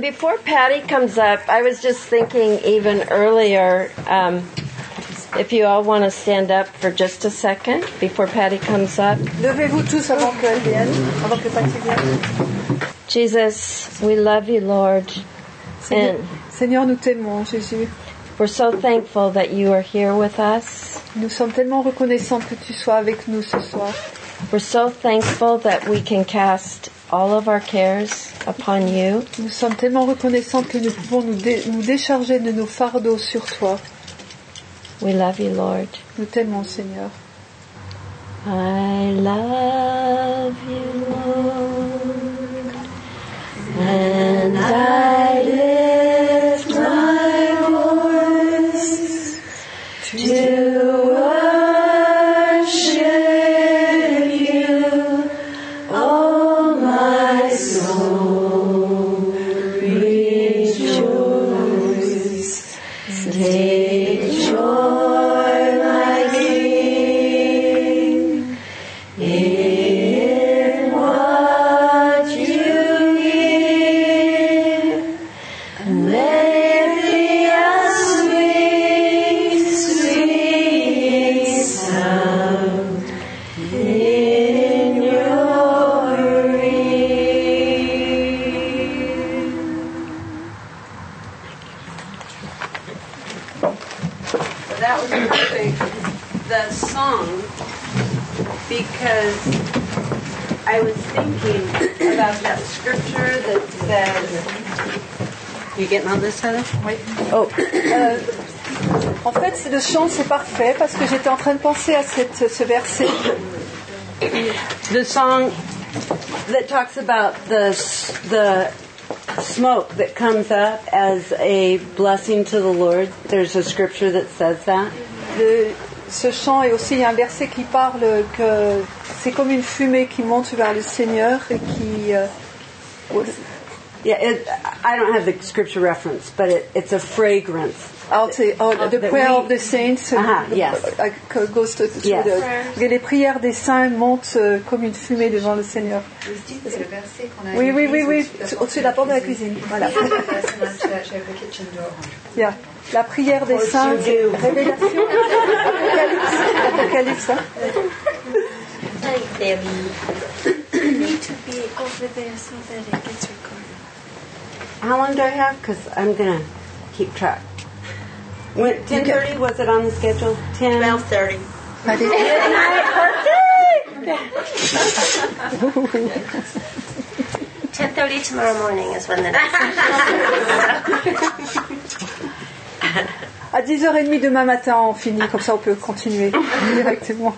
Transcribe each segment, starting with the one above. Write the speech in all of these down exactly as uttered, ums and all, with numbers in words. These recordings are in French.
Before Patty comes up, I was just thinking even earlier, um, if you all want to stand up for just a second before Patty comes up. Levez-vous tous avant qu'elle vienne, avant que Patty vienne. Jesus, we love you, Lord. Seigneur, And Seigneur, nous t'aimons, Jésus. we're so thankful that you are here with us. Nous sommes tellement reconnaissants que tu sois avec nous ce soir. We're so thankful that we can cast all of our cares upon you. Nous sommes tellement reconnaissants que nous pouvons nous, dé- nous décharger de nos fardeaux sur toi. We love you, Lord. Nous t'aimons, Seigneur. I love you, Lord, and I lift my voice to worship you, oh my soul, rejoice, take joy, my King, in what you give. Let it be a sweet, sweet sound in your ear. So that was perfect, the song, because I was thinking about that scripture that says, you getting all this, Heather? Oui. Oh. Euh, en fait, c'est- le chant, c'est parfait parce que j'étais en train de penser à cette, ce verset. The song that talks about the the smoke that comes up as a blessing to the Lord. There's a scripture that says that. Le- ce chant et aussi il y a un verset qui parle que c'est comme une fumée qui monte vers le Seigneur et qui... euh, Yeah, it, I don't have the scripture reference, but it, it's a fragrance. oh, c'est- oh, the that prayer we- of the saints Ah, yes. uh, uh, goes to, to Yes. the, que les prières des saints montent euh, comme une fumée devant le Seigneur. Le titre, c'est le verset qu'on a Oui, oui, oui, oui, au-dessus au-dessus de la porte de la cuisine. Voilà. Yeah. La prière des saints, Révélation, Apocalypse, Apocalypse. Hein? You need to be over there so that it gets recorded. How long do I have? Because I'm going to keep track. When, ten thirty, was it on the schedule? ten twelve thirty. ten thirty tomorrow morning is when the next À dix heures trente demain matin, on finit, comme ça on peut continuer directement.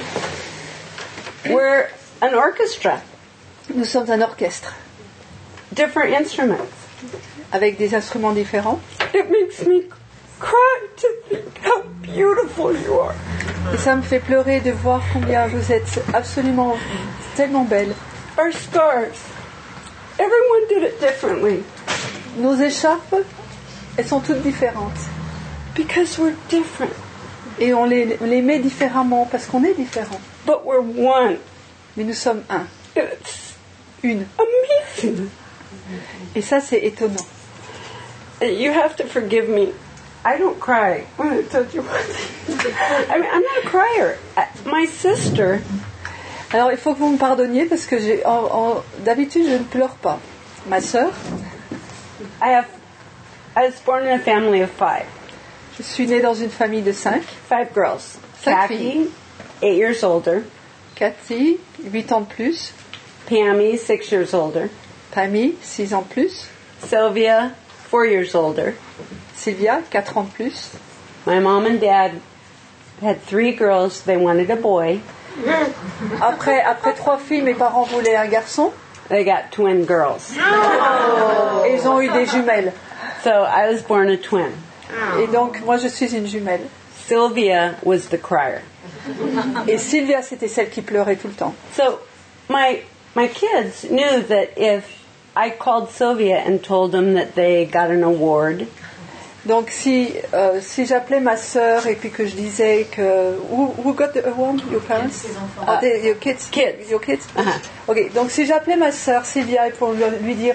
We're an orchestra, Nous sommes un orchestre different instruments. avec des instruments différents. It makes me cry to think how beautiful you are. Et ça me fait pleurer de voir combien vous êtes absolument tellement belle. Our scars, everyone did it differently Nos écharpes, elles sont toutes différentes. because we're different, Et on les, on les met différemment parce qu'on est différents. but we're one. Mais nous sommes un, And it's une. amazing. Et ça, c'est étonnant. You have to forgive me. I don't cry when I tell you one thing. I mean, I'm not a crier. I- My sister, Alors, il faut que vous me pardonniez parce que j'ai, en- en- d'habitude, je ne pleure pas. Ma sœur, I have, I was born in a family of five. je suis née dans une famille de cinq. Five girls. Cinq Kathy, filles. eight years older. Cathy, huit ans de plus. Pammy, six years older. Pammy, six ans de plus. Sylvia, four years older. Sylvia, quatre ans de plus. My mom and dad had three girls. They wanted a boy. Après, après trois filles, mes parents voulaient un garçon. They got twin girls. Et ils ont eu des jumelles. So I was born a twin. Et donc, moi, je suis une jumelle. Sylvia was the crier. Et Sylvia, c'était celle qui pleurait tout le temps. So my my kids knew that if I called Sylvia and told them that they got an award, Donc, si, euh, si j'appelais ma sœur et puis que je disais que... Who, who got the award? Your parents? Ah, the- your kids? Kids. Your kids? Uh-huh. Ok, donc si j'appelais ma sœur Sylvia pour lui, lui dire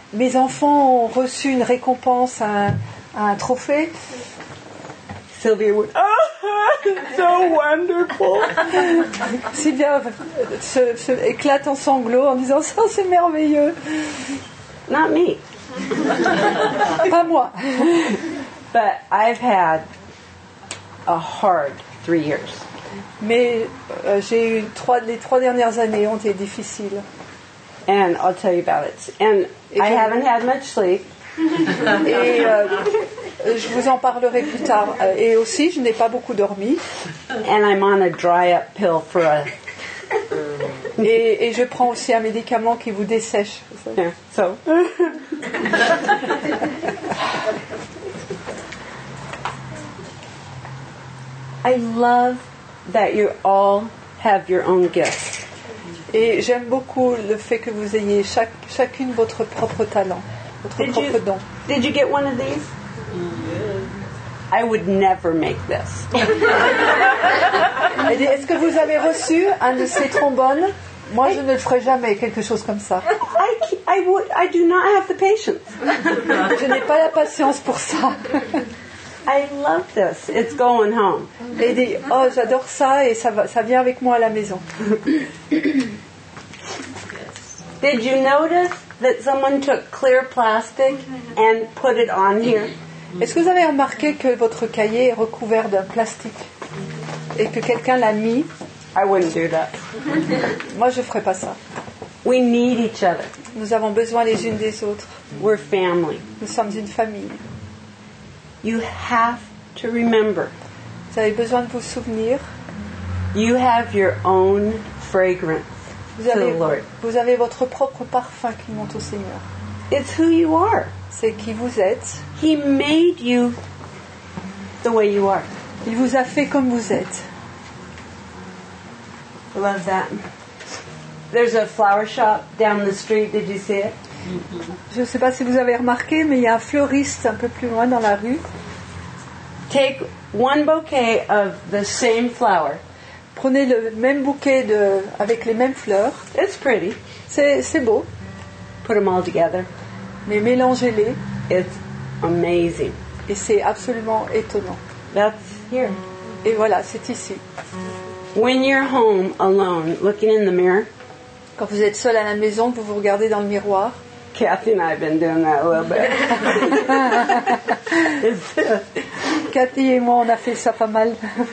mes enfants ont reçu une récompense, un, un trophée. Sylvia would, oh, so wonderful. Sylvia se, se éclate en sanglots en disant ça, c'est merveilleux. Not me. Pas moi. But I've had a hard three years. Mais euh, j'ai eu trois, les trois dernières années ont été difficiles. And I'll tell you about it. And Et I je- haven't had much sleep. Et euh, je vous en parlerai plus tard. Euh, Et aussi, je n'ai pas beaucoup dormi. And I'm on a dry up pill for a. Et, et je prends aussi un médicament qui vous dessèche. Yeah, so. I love that you all have your own gifts. Et j'aime beaucoup le fait que vous ayez chaque, chacune votre propre talent, votre Did propre you, don. did you get one of these? I would never make this. Elle dit, est-ce que vous avez reçu un de ces trombones? Moi, je ne le ferai jamais, quelque chose comme ça. I, ca- I, would, I do not have the patience. Je n'ai pas la patience pour ça. I love this. It's going home. Et elle dit, oh, j'adore ça et ça, va, ça vient avec moi à la maison. Did you notice that someone took clear plastic and put it on here? Est-ce que vous avez remarqué que votre cahier est recouvert d'un plastique et que quelqu'un l'a mis? I wouldn't do that. Moi, je ne ferai pas ça. We need each other. Nous avons besoin les unes des autres. We're family. Nous sommes une famille. You have to remember, Vous avez besoin de vous souvenir. you have your own fragrance Vous to avez, the Lord. vous avez votre propre parfum qui monte au Seigneur. It's who you are. C'est qui vous êtes. He made you the way you are. Il vous a fait comme vous êtes. I love that. There's a flower shop down the street. Did you see it? Je ne sais pas si vous avez remarqué, mais il y a un fleuriste un peu plus loin dans la rue. Take one bouquet of the same flower. Prenez le même bouquet de, avec les mêmes fleurs. It's pretty. C'est, c'est beau, Put them all together. mais mélangez-les It's amazing. et c'est absolument étonnant. That's here. Et voilà, c'est ici. When you're home alone, looking in the mirror, Quand vous êtes seul à la maison, vous vous regardez dans le miroir. Kathy and I have been doing that a little bit. It's, Cathy et moi, on a fait ça pas mal.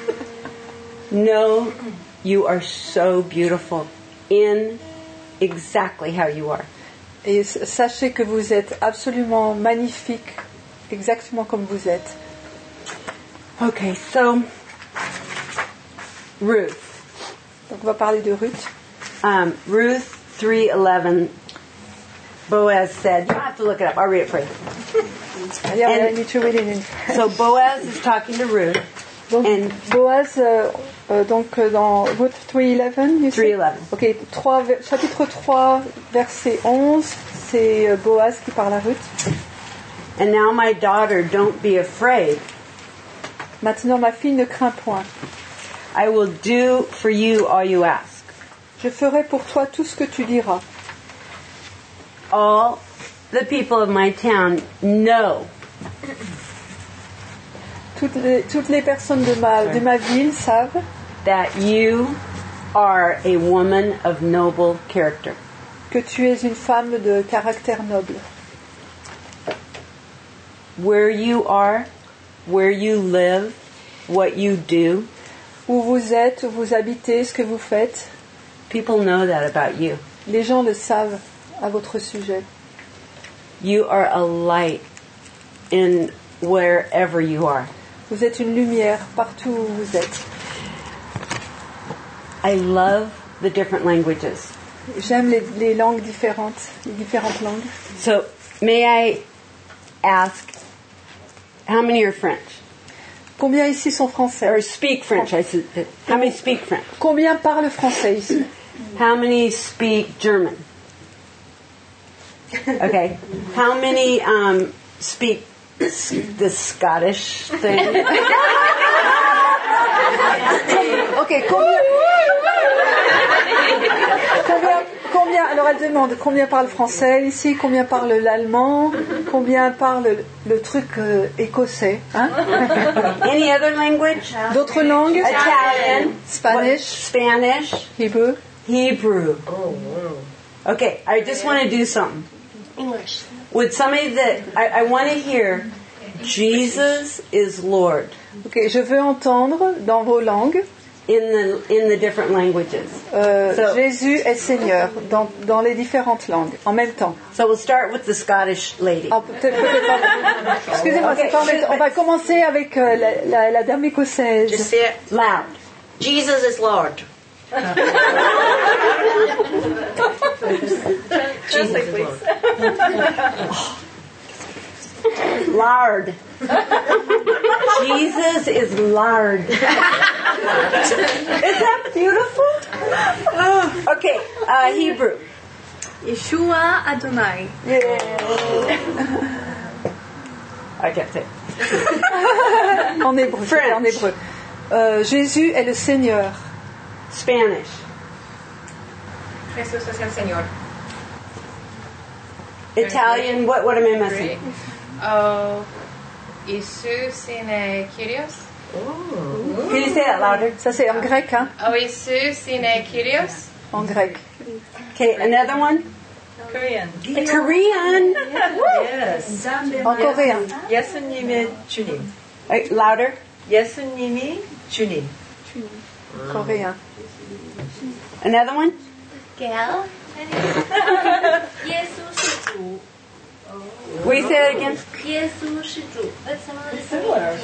know you are so beautiful in exactly how you are. Et sachez que vous êtes absolument magnifique, exactement comme vous êtes. Okay, so Ruth. Donc on va parler de Ruth. Um, Ruth three eleven. Boaz said, you don't have to look it up, I'll read it for you. Yeah, And- I need to read it in French. So Boaz is talking to Ruth. Donc, And Boaz, euh, euh, donc euh, dans Ruth three eleven, you three say? eleven. Ok, trois, ver- chapitre trois, verset onze, c'est euh, Boaz qui parle à Ruth. And now my daughter, don't be afraid. Maintenant, ma fille, ne crains point. I will do for you all you ask. Je ferai pour toi tout ce que tu diras. All the people of my town know Toutes les, toutes les personnes de ma, de ma ville savent that you are a woman of noble character. que tu es une femme de caractère noble. Where you are, where you live, what you do, Où vous êtes, où vous habitez, ce que vous faites, people know that about you. les gens le savent à votre sujet. You are a light in wherever you are. Vous êtes une lumière partout où vous êtes. I love the different languages. J'aime les, les langues différentes, les différentes langues. So, may I ask, how many are French? Combien ici sont français? Or speak French? I said, how many speak French? Combien parlent français ici? How many speak German? Okay. How many um, speak s- the Scottish thing? Ok, combien, combien, combien, alors elle demande combien parle français ici, combien parle l'allemand, combien parle le, le truc euh, écossais. Hein? Any other language? D'autres langues? Italian. Spanish. Spanish. Hebrew. Hebrew. Oh, wow. Okay, I just want to do something. English. Would somebody that, I, I want to hear, Jesus is Lord. Ok, je veux entendre dans vos langues. In the in the different languages. Euh, So- Jésus est Seigneur dans, dans les différentes langues en même temps. So we'll start with the Scottish lady. Ah, peut-être, peut-être pas. Excusez-moi, Ok, c'est pas en même temps. On va commencer avec euh, la, la, la dame écossaise. Just say it. Loud. Jesus is Lord. Jesus is Lord. Lard. Jesus is lard. Is that beautiful? Okay, uh, Hebrew. Yeshua Adonai. I can't say. En hébreu. French. En hébreu. Euh, Jésus est le Seigneur. Spanish. Jesús es el Señor. Italian. What what am I missing? Oh, Jesús είναι Kyrios. Can you say that louder? Ça c'est en grec, hein? Oh, Jesús είναι Kyrios. En grec. Okay, another one. Korean. Korean. Yes. En coréen. 예수님의 주님. Uh, louder. 예수님이 주님. Coréen. Another one. Gail. 예수是主. Will you say that again? 耶稣是主. That's similar.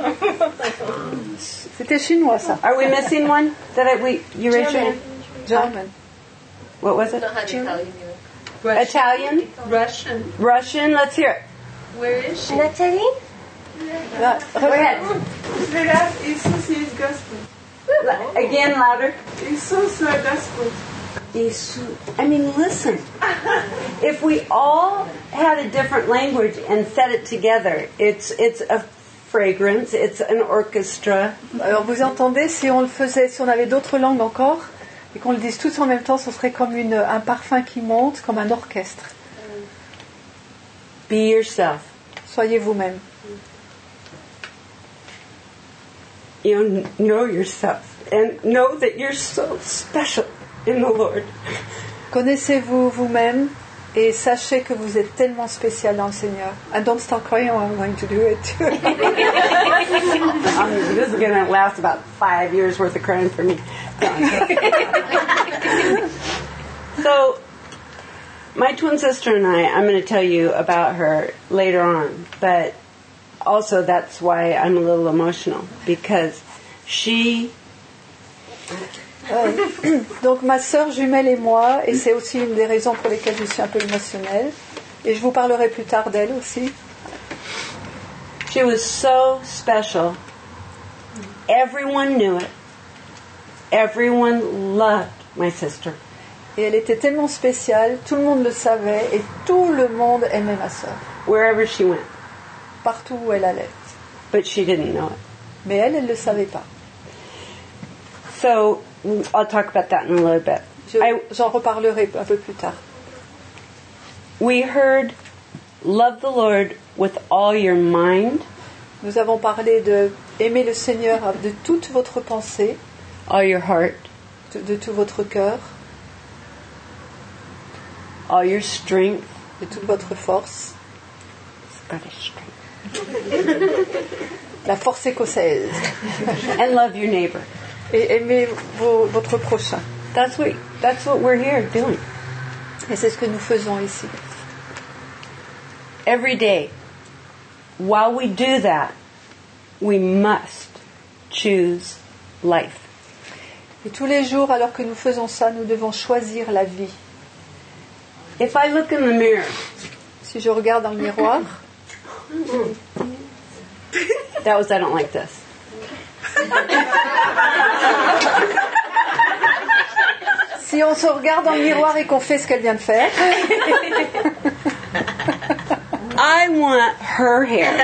C'était chinois ça. Are we missing one? That I, we you raised your hand? German. What was it? Russian. Italian. Russian. Russian. Let's hear it. Where is she? Nathalie? Là, Go ahead. Jesus is gospel. Again, louder. Jesus is gospel. Jesus. I mean, listen. If we all had a different language and said it together, it's it's a fragrance. It's an orchestra. Alors vous entendez, si on le faisait, si on avait d'autres langues encore, et qu'on le dise tous en même temps, ce serait comme une, un parfum qui monte, comme un orchestre. Be yourself. Soyez vous-même. You know yourself and know that you're so special in the Lord. Connaissez-vous vous-même et sachez que vous êtes tellement spécial dans le Seigneur. And don't start crying, I'm going to do it too. Um, this is going to last about five years worth of crying for me. So, my twin sister and I, I'm going to tell you about her later on, but also that's why I'm a little emotional, because she... Euh, donc ma sœur jumelle et moi, et c'est aussi une des raisons pour lesquelles je suis un peu émotionnelle, et je vous parlerai plus tard d'elle aussi. She was so special. Everyone knew it. Everyone loved my sister. Et elle était tellement spéciale, tout le monde le savait, et tout le monde aimait ma sœur, Wherever she went. partout où elle allait. But she didn't know it. Mais elle, elle ne le savait pas. So, I'll talk about that in a little bit. Je- I, J'en reparlerai un peu plus tard. we heard, love the Lord with all your mind, Nous avons parlé de aimer le Seigneur de toute votre pensée, all your heart, de, de tout votre cœur, all your strength. de toute votre force, Scottish strength. la force écossaise, And love your neighbor. et aimer vos- votre prochain. That's what, that's what we're here doing. Et c'est ce que nous faisons ici. Every day. While we do that, we must choose life. Et tous les jours, alors que nous faisons ça, nous devons choisir la vie. If I look in the mirror, Si je regarde dans le miroir, that was I don't like this. si on se regarde dans le miroir et qu'on fait ce qu'elle vient de faire, I want her hair.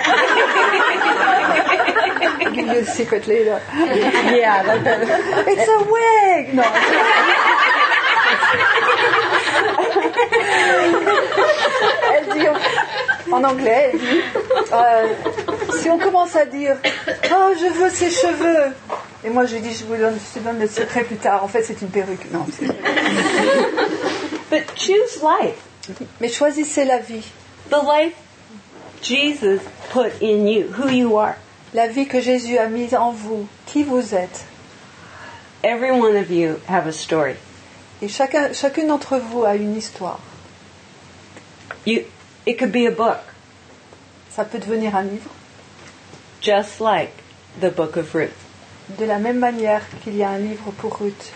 give you a secret later. Yeah, like that. It's a wig. No. Elle dit, en anglais, elle dit, euh, si on commence à dire, oh, je veux ses cheveux, et moi je lui dis, je vous donne, je te donne le secret plus tard. En fait, c'est une perruque. Non. C'est... But choose life. Mais choisissez la vie. The life Jesus put in you, who you are. La vie que Jésus a mise en vous, qui vous êtes. Every one of you have a story. Et chacun, chacune d'entre vous a une histoire. You, it could be a book, Ça peut devenir un livre, just like the book of Ruth. de la même manière qu'il y a un livre pour Ruth.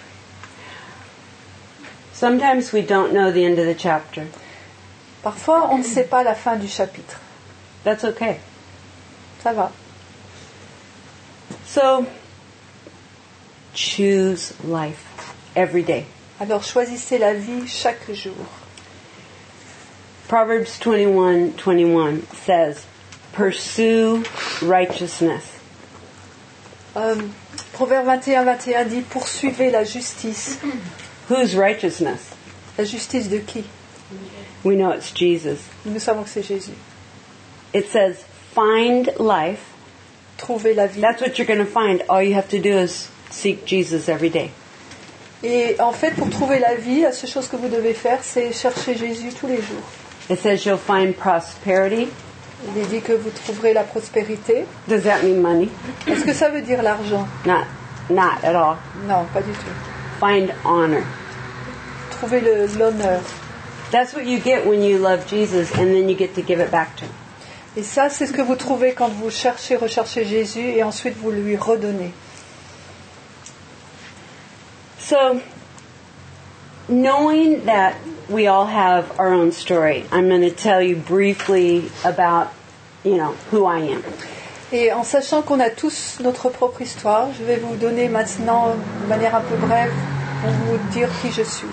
Sometimes we don't know the end of the chapter. Parfois, on ne sait pas la fin du chapitre. That's okay. Ça va. So, choose life every day. Alors choisissez la vie chaque jour. Proverbs twenty-one twenty-one says, pursue righteousness. Euh, Proverbe vingt et un vingt et un dit, poursuivez la justice. Whose righteousness? La justice de qui? We know it's Jesus. Nous savons que c'est Jésus. It says, find life. Trouver la vie. That's what you're going to find. All you have to do is seek Jesus every day. Et en fait, pour trouver la vie, la seule chose que vous devez faire, c'est chercher Jésus tous les jours. It says you'll find prosperity. Il est dit que vous trouverez la prospérité. Does that mean money? Est-ce que ça veut dire l'argent? Not, not at all. Non, pas du tout. Find honor. Trouver le, l'honneur. That's what you get when you love Jesus, and then you get to give it back to Him. Et ça, c'est ce que vous trouvez quand vous cherchez, recherchez Jésus, et ensuite vous lui redonnez. So, knowing that we all have our own story, I'm going to tell you briefly about, you know, who I am. Et en sachant qu'on a tous notre propre histoire, je vais vous donner maintenant, de manière un peu brève, pour vous dire qui je suis.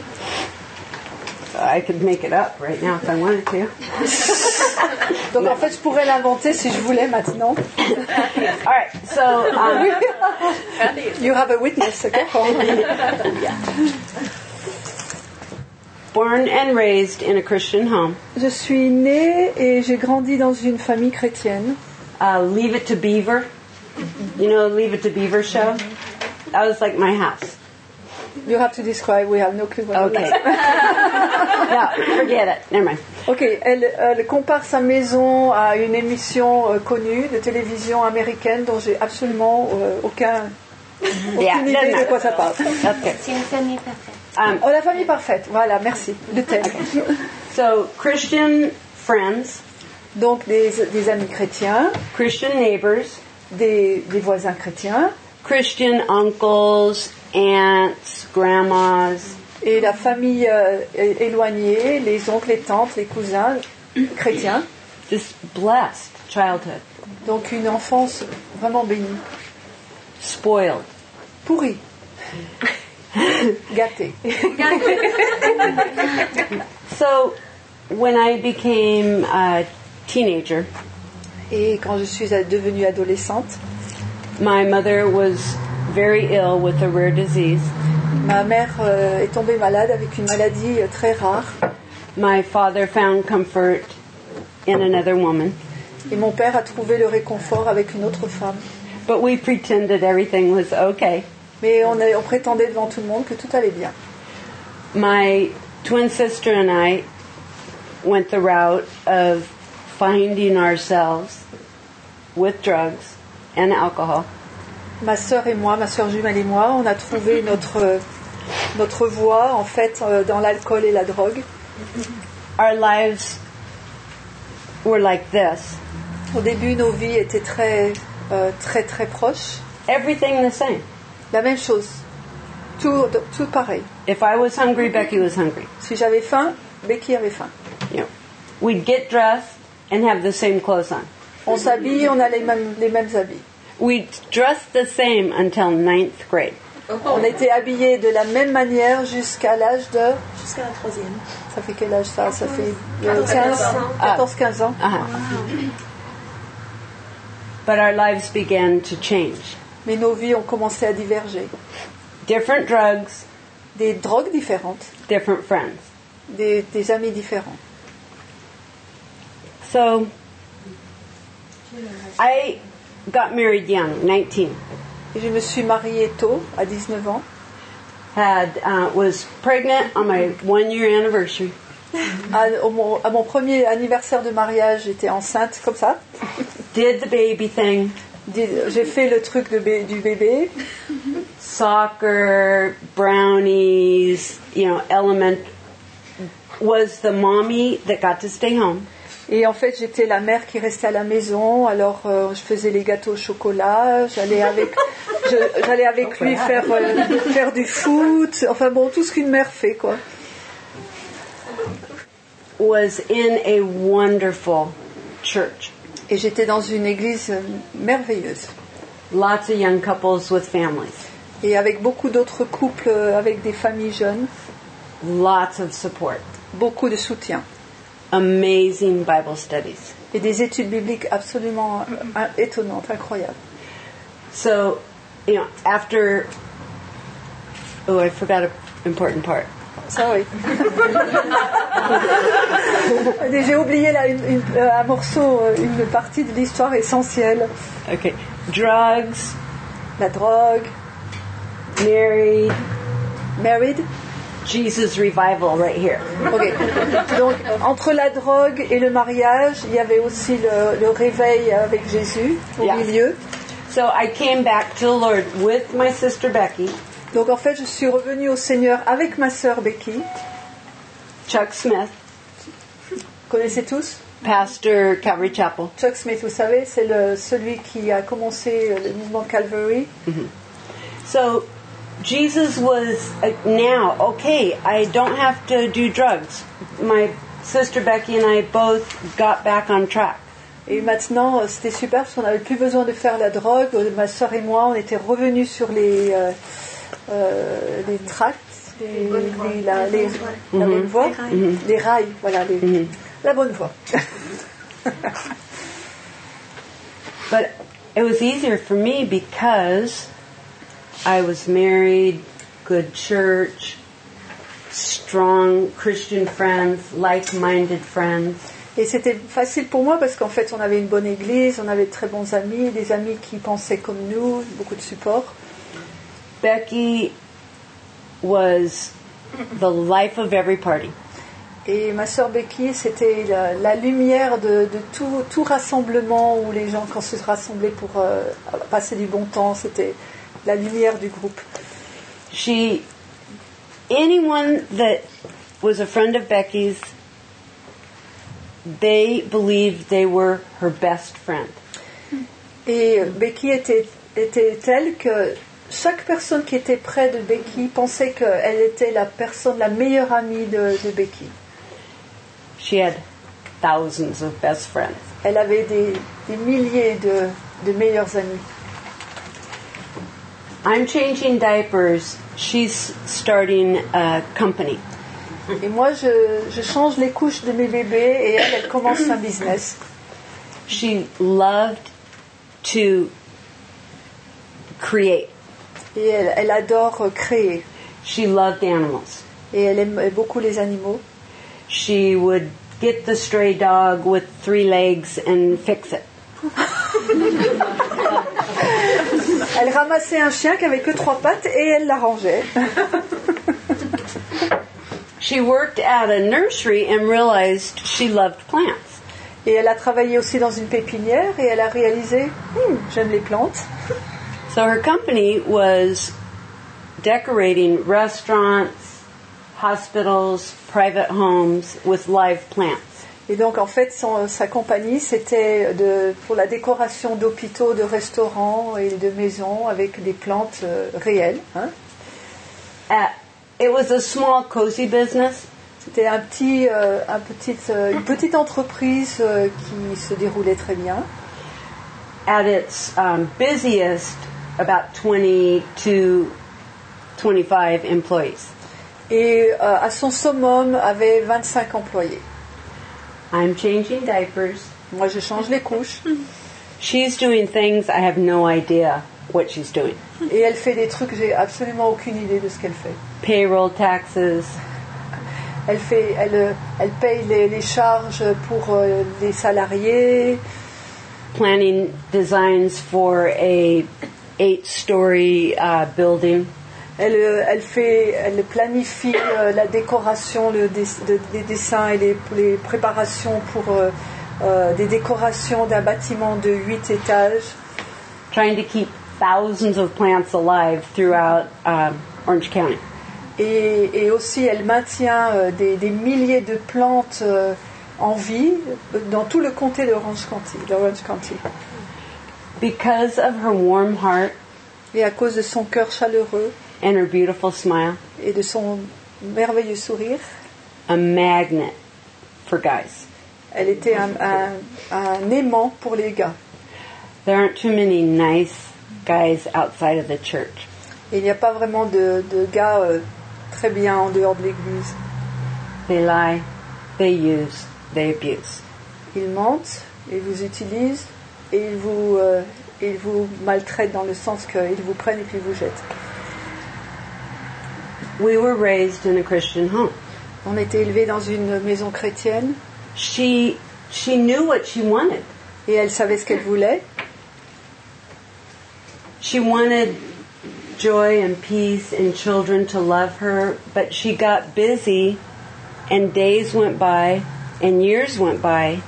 I could make it up right now if I wanted to. Donc en fait, je pourrais l'inventer si je voulais maintenant. All right, so um, You have a witness, okay? born and raised in a Christian home. Je suis née et j'ai grandi dans une famille chrétienne. Uh, Leave It to Beaver. You know, Leave It to Beaver show? That was like my house. You have to describe, we have no clue what Okay. No, forget it. Never mind. Ok, elle, elle compare sa maison à une émission euh, connue de télévision américaine dont j'ai absolument euh, aucun, aucune Yeah, idée doesn't de matter. quoi ça parle. Okay. C'est une famille parfaite. Um, Oh, la famille parfaite, voilà, merci. Le thème. so, Christian friends, Donc des, des amis chrétiens, Christian neighbors, des, des voisins chrétiens, Christian uncles, aunts, grandmas, et la famille euh, é- éloignée, les oncles, les tantes, les cousins chrétiens. just blessed childhood, Donc une enfance vraiment bénie, spoiled. pourrie, gâtée. So, when I became a teenager, Et quand je suis devenue adolescente, my mother was very ill with a rare disease. ma mère euh, est tombée malade avec une maladie euh, très rare. My father found comfort in another woman, Et mon père a trouvé le réconfort avec une autre femme. but we pretended everything was okay. Mais on, a- on prétendait devant tout le monde que tout allait bien. My twin sister and I went the route of finding ourselves with drugs and alcohol. Ma sœur et moi, ma sœur jumelle et moi, on a trouvé notre, notre voie en fait euh, dans l'alcool et la drogue. Our lives were like this. Au début, nos vies étaient très, euh, très, très proches. Everything the same. La même chose. Tout, tout pareil. If I was hungry, Becky was hungry. Si j'avais faim, Becky avait faim. You know, we'd get dressed and have the same clothes on. On s'habille, on a les mêmes, les mêmes habits. We dressed the same until ninth grade. On était habillés de la même manière jusqu'à l'âge de... Jusqu'à la troisième. Ça fait quel âge ça? Ça fait euh, quinze, quatorze quinze ans. Uh-huh. But our lives began to change. Mais nos vies ont commencé à diverger. Different drugs, Des drogues différentes, different friends. des, des amis différents. So, I got married young, nineteen. Et je me suis mariée tôt, à dix-neuf ans. Had uh, was pregnant on my one year anniversary. À, au, mon, à mon premier anniversaire de mariage, j'étais enceinte comme ça. Did the baby thing. J'ai fait le truc de bé, du bébé. Soccer, brownies, you know, element. Was the mommy that got to stay home. Et en fait, j'étais la mère qui restait à la maison. Alors, euh, je faisais les gâteaux au chocolat. J'allais avec, je, j'allais avec lui faire euh, faire du foot. Enfin bon, tout ce qu'une mère fait, quoi. Was in a wonderful church. Et j'étais dans une église merveilleuse. Lots of young couples with families. Et avec beaucoup d'autres couples avec des familles jeunes. Lots of support. Beaucoup de soutien. Amazing Bible studies. Et des études bibliques absolument euh, étonnantes, incroyables. So, you know, after... Oh, I forgot an important part. Ça, oui. J'ai oublié là, une, une, un morceau, une partie de l'histoire essentielle. Okay. Drugs. La drogue. Married. Married. Jesus revival right here. Okay. Donc, entre la drogue et le mariage, il y avait aussi le, le réveil avec Jésus au Yeah. milieu. So I came back to the Lord with my sister Becky. Donc en fait, je suis revenue au Seigneur avec ma sœur Becky. Chuck Smith. Vous connaissez tous? Pastor Calvary Chapel. Chuck Smith, vous savez, c'est le, celui qui a commencé le mouvement Calvary. Mm-hmm. So Jesus was uh, now, okay, I don't have to do drugs. My sister Becky and I both got back on track. Et maintenant, c'était super parce qu'on n'avait plus besoin de faire la drogue. Ma sœur et moi, on était revenus sur les, euh, euh, les tracts, les, les, la, les, mm-hmm. la bonne voie, les rails, mm-hmm. les rails voilà, les, mm-hmm. la bonne voie. But it was easier for me because I was married, good church, strong Christian friends, like-minded friends. Et c'était facile pour moi parce qu'en fait, on avait une bonne église, on avait de très bons amis, des amis qui pensaient comme nous, beaucoup de support. Becky was the life of every party. Et ma sœur Becky, c'était la, la lumière de, de tout, tout rassemblement où les gens, quand se rassemblaient pour euh, passer du bon temps, c'était la lumière du groupe. She, anyone that was a friend of Becky's, they believed they were her best friend. Et Becky était, était telle que chaque personne qui était près de Becky pensait qu'elle était la personne, la meilleure amie de, de Becky. She had thousands of best friends. Elle avait des, des milliers de, de meilleurs amis. I'm changing diapers. She's starting a company. Et moi, je, je change les couches de mes bébés et elle, elle commence un business. She loved to create. Et elle, elle adore créer. She loved animals. Et elle aime beaucoup les animaux. She would get the stray dog with three legs and fix it. Elle ramassait un chien qui avait que trois pattes et elle l'arrangeait. She worked at a nursery and realized she loved plants. Et elle a travaillé aussi dans une pépinière et elle a réalisé, hm, j'aime les plantes. So her company was decorating restaurants, hospitals, private homes with live plants. Et donc en fait son, sa compagnie c'était de, pour la décoration d'hôpitaux, de restaurants et de maisons avec des plantes euh, réelles. Hein. Uh, it was a small cozy business. C'était un petit, euh, un petit, euh, une petite entreprise euh, qui se déroulait très bien. At its um, busiest, about twenty to twenty-five employees. Et euh, à son summum avait vingt-cinq employés. I'm changing diapers. Moi, je change les couches. She's doing things I have no idea what she's doing. Et elle fait des trucs, j'ai absolument aucune idée de ce qu'elle fait. Payroll taxes. Elle fait, elle, elle paye les, les charges pour euh, les salariés. Planning designs for a eight-story uh, building. Elle, elle fait, elle planifie euh, la décoration, le, des, de, les dessins et les, les préparations pour euh, euh, des décorations d'un bâtiment de huit étages. Trying to keep thousands of plants alive throughout uh, Orange County. Et, et aussi, elle maintient euh, des, des milliers de plantes euh, en vie dans tout le comté d'Orange County, d'Orange County. Because of her warm heart Et à cause de son cœur chaleureux and her beautiful smile, et de son merveilleux sourire, a magnet for guys. elle était un, un, un aimant pour les gars. There aren't too many nice guys outside of the church. Et il n'y a pas vraiment de, de gars euh, très bien en dehors de l'église. They lie, they use, they abuse. Ils mentent, ils vous utilisent et ils vous, euh, ils vous maltraitent dans le sens qu'ils vous prennent et puis vous jettent. We were raised in a Christian home. On était élevés dans une maison chrétienne She she knew what she wanted. et elle savait ce qu'elle voulait. She wanted joy and peace and children to love her, but she got busy and days went by and years went by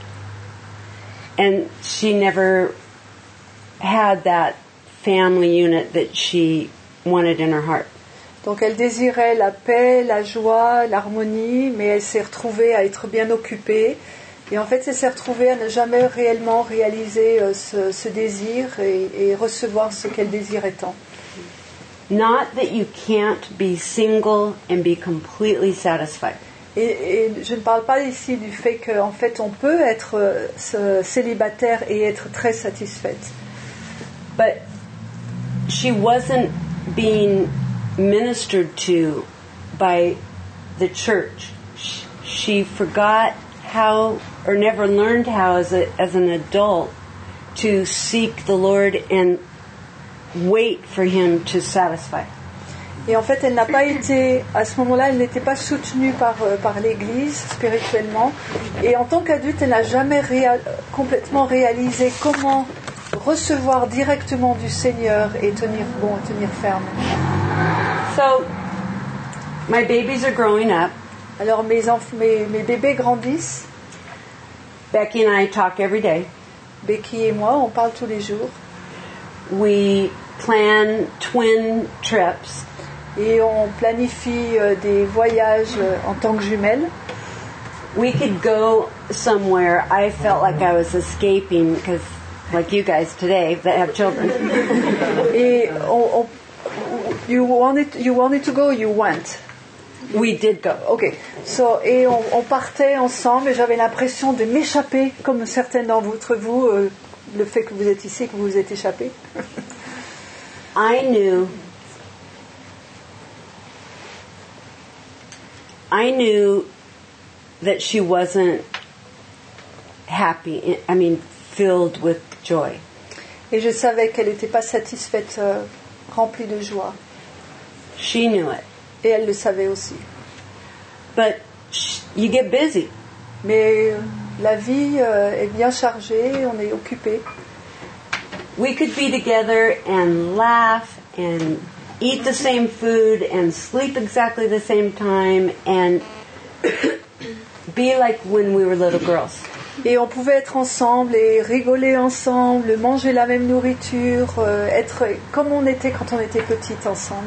and she never had that family unit that she wanted in her heart. Donc elle désirait la paix, la joie, l'harmonie, mais elle s'est retrouvée à être bien occupée. Et en fait, elle s'est retrouvée à ne jamais réellement réaliser euh, ce, ce désir et, et recevoir ce qu'elle désirait tant. Not that you can't be single and be completely satisfied. Et, et je ne parle pas ici du fait qu'en fait on peut être euh, célibataire et être très satisfaite. But she wasn't being ministered to by the church. She forgot how, or never learned how as a, as an adult to seek the Lord and wait for Him to satisfy. Et en fait, elle n'a pas été, à ce moment-là, elle n'était pas soutenue par, euh, par l'Église spirituellement. Et en tant qu'adulte, elle n'a jamais réa- complètement réalisé comment recevoir directement du Seigneur et tenir bon, tenir ferme. So, my babies are growing up. Alors mes, enf- mes, mes bébés grandissent. Becky and I talk every day. Becky et moi, on parle tous les jours. We plan twin trips. Et on planifie euh, des voyages euh, en tant que jumelles. We could go somewhere. I felt like I was escaping because, like you guys today that have children. Et on, on, you wanted, you wanted to go, you went. We did go. Ok. So, et on, on partait ensemble et j'avais l'impression de m'échapper, comme certains d'entre vous, euh, le fait que vous êtes ici, que vous vous êtes échappés. I knew I knew that she wasn't happy, I mean, filled with joy. Et je savais qu'elle n'était pas satisfaite, euh, remplie de joie. She knew it. Et elle le savait aussi. But sh- you get busy. Mais euh, la vie euh, est bien chargée, on est occupé. We could be together and laugh and eat the same food and sleep exactly the same time and be like when we were little girls. Et on pouvait être ensemble et rigoler ensemble, manger la même nourriture, euh, être comme on était quand on était petite ensemble.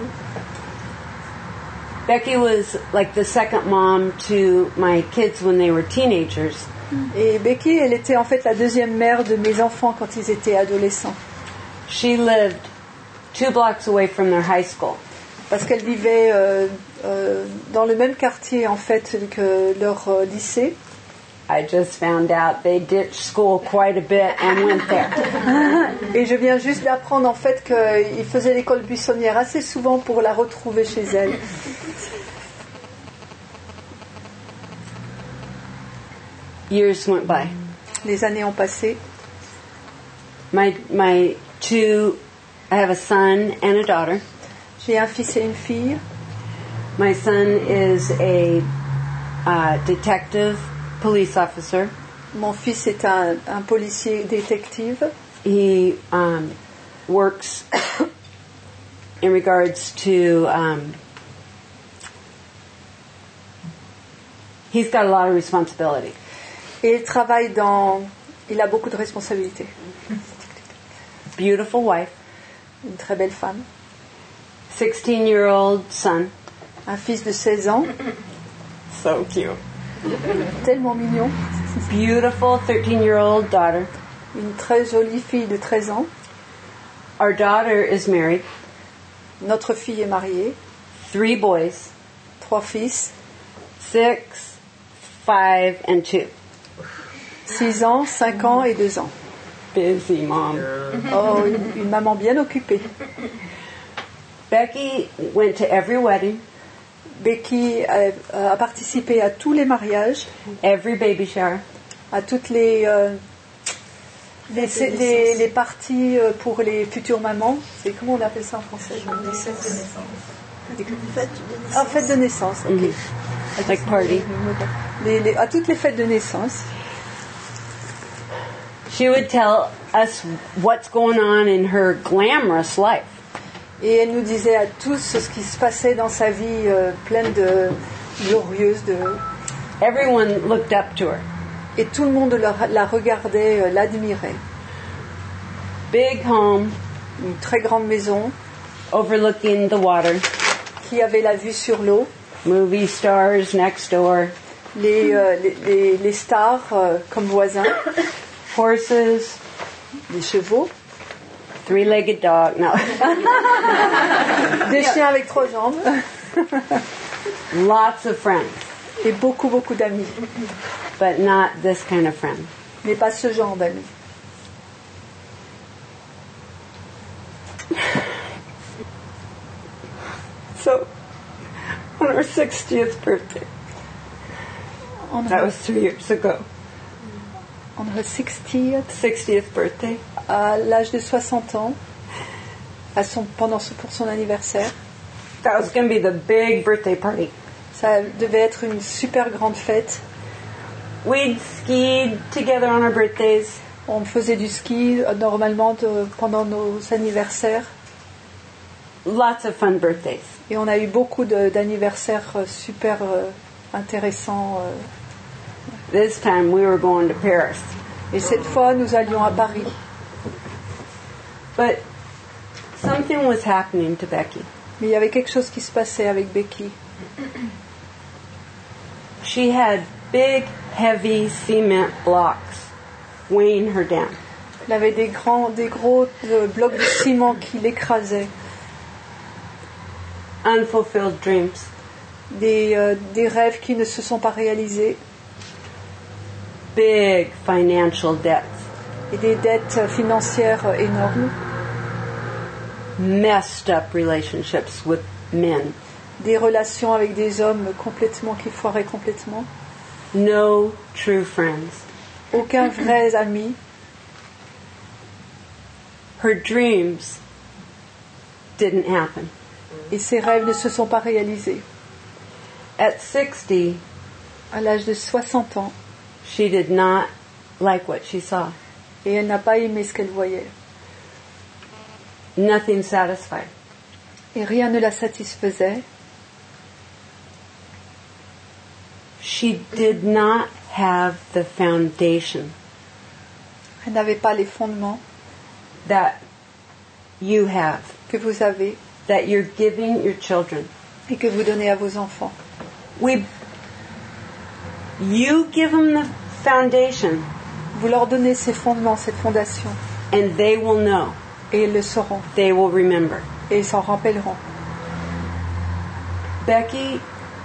Becky was like the second mom to my kids when they were teenagers. Et Becky, elle était en fait la deuxième mère de mes enfants quand ils étaient adolescents. She lived two blocks away from their high school. Parce qu'elle vivait euh, euh, dans le même quartier en fait que leur euh, lycée. I just found out they ditched school quite a bit and went there. Et je viens juste d'apprendre en fait qu'ils faisaient l'école buissonnière assez souvent pour la retrouver chez elle. Years went by. Les années ont passé. My my two, I have a son and a daughter. J'ai un fils et une fille. My son is a uh, detective, police officer. Mon fils est un, un policier détective. He um, works in regards to... Um, he's got a lot of responsibility. Et il travaille dans... Il a beaucoup de responsabilités. Beautiful wife. Une très belle femme. sixteen-year-old son. Un fils de seize ans. So cute. Tellement mignon. Beautiful thirteen-year-old daughter. Une très jolie fille de treize ans. Our daughter is married. Notre fille est mariée. Three boys. Trois fils. Six, five, and two. Six ans, cinq ans et deux ans. Busy mom. Oh, une, une maman bien occupée. Becky went to every wedding. Becky a, a participé à tous les mariages. Every baby shower. À toutes les, euh, les, les, les parties pour les futures mamans. C'est comment on appelle ça en français? Les fêtes de naissance. Ah, fête de naissance, ok. Mm-hmm. Like party. Les, les, à toutes les fêtes de naissance. She would tell us what's going on in her glamorous life. Et elle nous disait à tous ce qui se passait dans sa vie euh, pleine de glorieuse. De... Everyone looked up to her. Et tout le monde la, la regardait, euh, l'admirait. Big home. Une très grande maison. Overlooking the water. Qui avait la vue sur l'eau. Movie stars next door. Les, euh, les, les, les stars euh, comme voisins. Horses. Des chevaux. Three-legged dog. No. Des chiens avec trois jambes. Lots of friends. Et beaucoup, beaucoup d'amis. But not this kind of friend. Mais pas ce genre d'amis. So, on her sixtieth birthday. On That was three years ago. On her sixtieth, sixtieth birthday. À l'âge de soixante ans, à son, pendant son, pour son anniversaire. That was going to be the big birthday party. Ça devait être une super grande fête. We'd skied together on our birthdays. On faisait du ski euh, normalement de, pendant nos anniversaires. Lots of fun birthdays. Et on a eu beaucoup de, d'anniversaires euh, super euh, intéressants. Euh. This time we were going to Paris. Et cette fois, nous allions à Paris. But something was happening to Becky. Mais il y avait quelque chose qui se passait avec Becky. She had big, heavy cement blocks weighing her down. Elle avait des grands, des gros euh, blocs de ciment qui l'écrasaient. Unfulfilled dreams. Des, euh, des rêves qui ne se sont pas réalisés. Big financial debts. Et des dettes financières énormes. Messed up relationships with men. Des relations avec des hommes complètement qui foiraient complètement. No true friends. Aucun vrai ami. Her dreams didn't happen. Et ses rêves ne se sont pas réalisés. At sixty, à l'âge de soixante ans, she did not like what she saw. Et elle n'a pas aimé ce qu'elle voyait. Nothing satisfied. Et rien ne la satisfaisait. She did not have the foundation. Elle n'avait pas les fondements that you have, que vous avez, that you're giving your children, et que vous donnez à vos enfants. We, you give them the foundation. Vous leur donnez ces fondements, cette fondation. And they will know. Et ils le sauront. They will remember. Et ils s'en rappelleront. Becky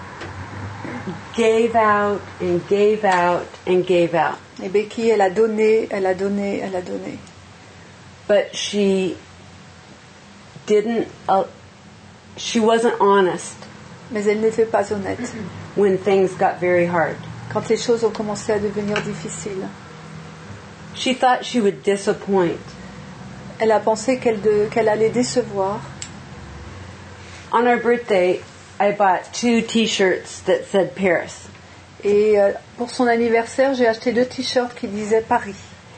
gave out and gave out and gave out. Et Becky, elle a donné, elle a donné, elle a donné. But she didn't, uh, she wasn't honest. Mais elle n'était pas honnête. When things got very hard. Quand les choses ont commencé à devenir difficiles. She thought she would disappoint. Elle a pensé qu'elle, de, qu'elle allait décevoir. On our birthday, I bought two T-shirts that said Paris. Et euh, pour son anniversaire, j'ai acheté deux t-shirts qui disaient Paris.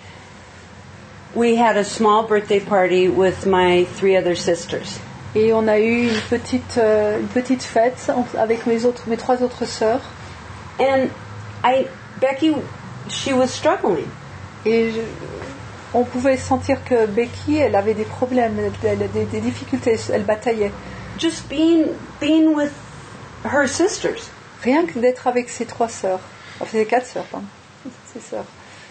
We had a small birthday party with my three other sisters. Et on a eu une petite, euh, une petite fête avec mes, autres, mes trois autres sœurs. And I, Becky, she was struggling. Et je, on pouvait sentir que Becky, elle avait des problèmes, elle, elle, des, des difficultés, elle bataillait. Just being, being with her sisters. Rien que d'être avec ses trois sœurs. Enfin, ses quatre sœurs, pardon. Ses sœurs.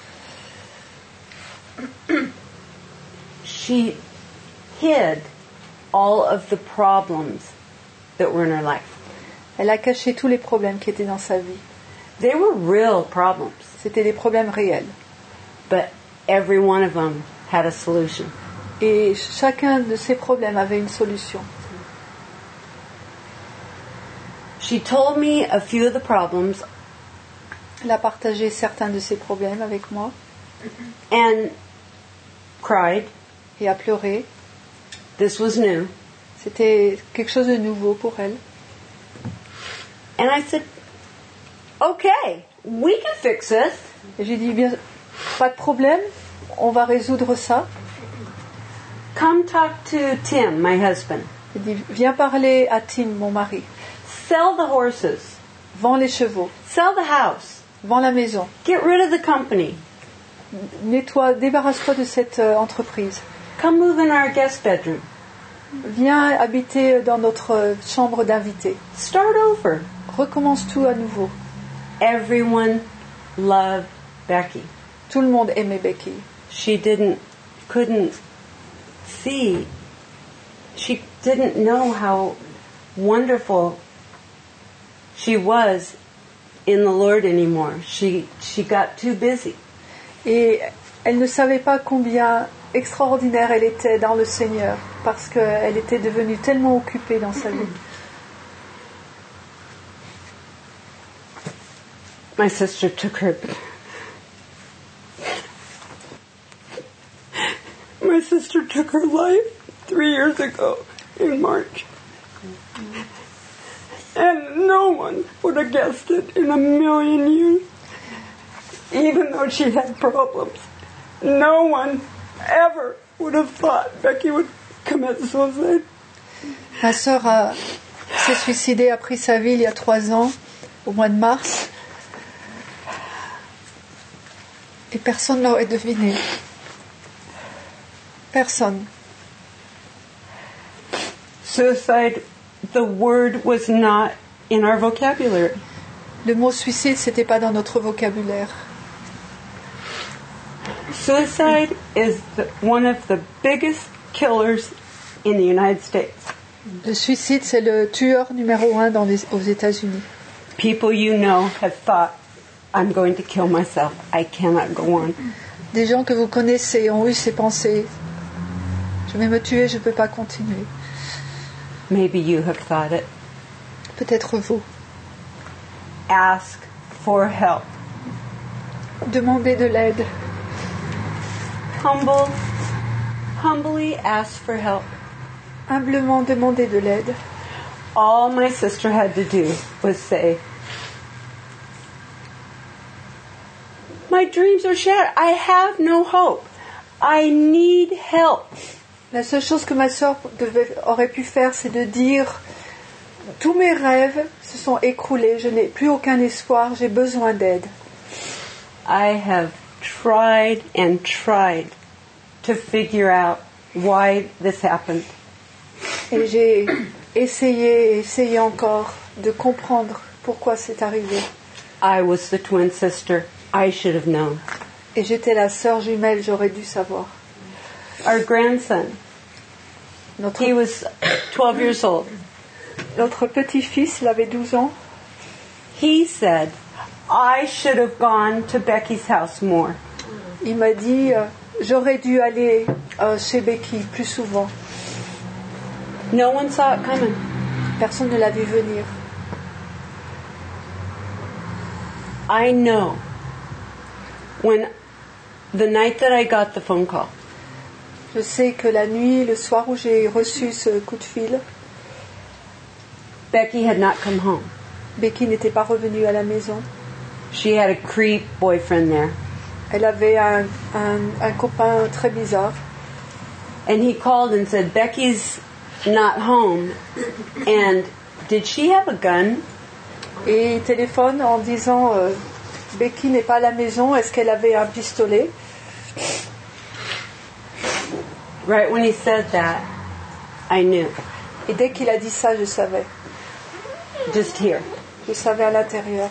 She hid all of the problems that were in her life. Elle a caché tous les problèmes qui étaient dans sa vie. They were real problems. C'était des problèmes réels. But every one of them had a solution. Et chacun de ces problèmes avait une solution. She told me a few of the problems. Elle a partagé certains de ses problèmes avec moi. And cried. Et a pleuré. This was new. C'était quelque chose de nouveau pour elle. And I said, okay, we can fix this. Et j'ai dit, bien, pas de problème, on va résoudre ça. Come talk to Tim, my husband. J'ai dit, viens parler à Tim, mon mari. Sell the horses. Vends les chevaux. Sell the house. Vends la maison. Get rid of the company. Nettoie, débarrasse-toi de cette euh, entreprise. Come move in our guest bedroom. Viens habiter dans notre euh, chambre d'invités. Start over. Recommence tout à nouveau. Everyone loved Becky. Tout le monde aimait Becky. She didn't, couldn't see. She didn't know how wonderful she was in the Lord anymore. She she got too busy. Et elle ne savait pas combien extraordinaire elle était dans le Seigneur parce qu'elle était devenue tellement occupée dans sa vie. My sister took her. My sister took her life three years ago in March. And no one would have guessed it in a million years. Even though she had problems, no one ever would have thought Becky would commit suicide. Ma sœur a, s'est suicidée, a pris sa vie il y a trois ans, au mois de mars. Et personne ne l'aurait deviné. Personne. Suicide, the word was not in our vocabulary. Le mot suicide, c'était pas dans notre vocabulaire. Suicide is the, one of the biggest killers in the United States. Le suicide, c'est le tueur numéro un dans les, aux États-Unis. People you know have thought, I'm going to kill myself. I cannot go on. Des gens que vous connaissez ont eu ces pensées. Je vais me tuer, je ne peux pas continuer. Maybe you have thought it. Peut-être vous. Ask for help. Demandez de l'aide. Humble, humbly ask for help. Humblement demander de l'aide. All my sister had to do was say, my dreams are shattered. I have no hope. I need help. La seule chose que ma sœur devait, aurait pu faire, c'est de dire tous mes rêves se sont écroulés, je n'ai plus aucun espoir, j'ai besoin d'aide. I have tried and tried to figure out why this happened. Et j'ai essayé et essayé encore de comprendre pourquoi c'est arrivé. I was the twin sister. I should have known. Et j'étais la sœur jumelle, j'aurais dû savoir. Our grandson, Notre, he was twelve years old. notre petit-fils, il avait douze ans. He said, I should have gone to Becky's house more. Il m'a dit, euh, j'aurais dû aller euh, chez Becky plus souvent. No one saw it coming. Personne ne l'a vu venir. I know when the night that I got the phone call, Je sais que la nuit, le soir où j'ai reçu ce coup de fil, Becky had not come home. Becky n'était pas revenue à la maison. She had a creep boyfriend there. Elle avait un, un, un copain très bizarre. And he called and said, Becky's not home. And did she have a gun? Et il téléphone en disant euh, Becky n'est pas à la maison, est-ce qu'elle avait un pistolet? Right when he said that, I knew. Et dès qu'il a dit ça, je savais. Just here. Je savais à l'intérieur.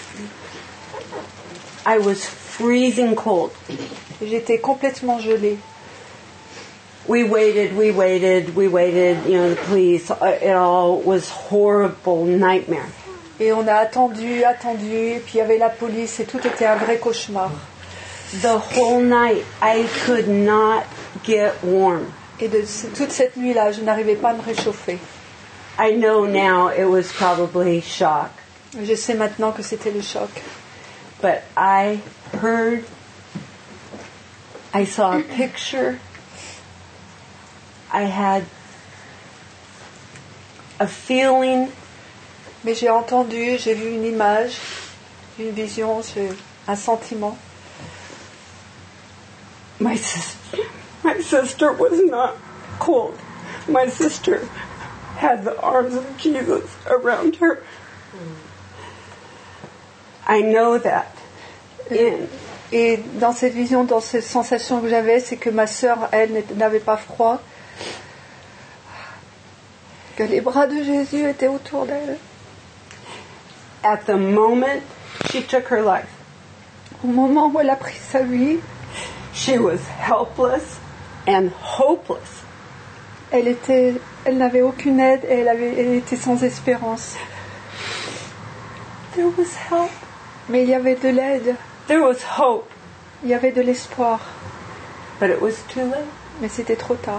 I was freezing cold. Et j'étais complètement gelée. We waited, we waited, we waited, you know, the police, it all was horrible nightmare. Et on a attendu, attendu, et puis il y avait la police, et tout était un vrai cauchemar. The whole night, I could not get warm. Et de toute cette nuit-là, je n'arrivais pas à me réchauffer. I know now it was probably shock. Je sais maintenant que c'était le choc. But I heard, I saw a picture, I had a feeling. Mais j'ai entendu, j'ai vu une image, une vision, j'ai un sentiment. My sister, my sister was not cold. My sister had the arms of Jesus around her. I know that. In. Et dans cette vision, dans cette sensation que j'avais, c'est que ma sœur, elle, n'avait pas froid, que les bras de Jésus étaient autour d'elle. At the moment she took her life, au moment où elle a pris sa vie, she was helpless and hopeless. Elle était, elle n'avait aucune aide et elle avait, elle était sans espérance. There was help. Mais il y avait de l'aide. There was hope. Il y avait de l'espoir. But it was too late. Mais c'était trop tard.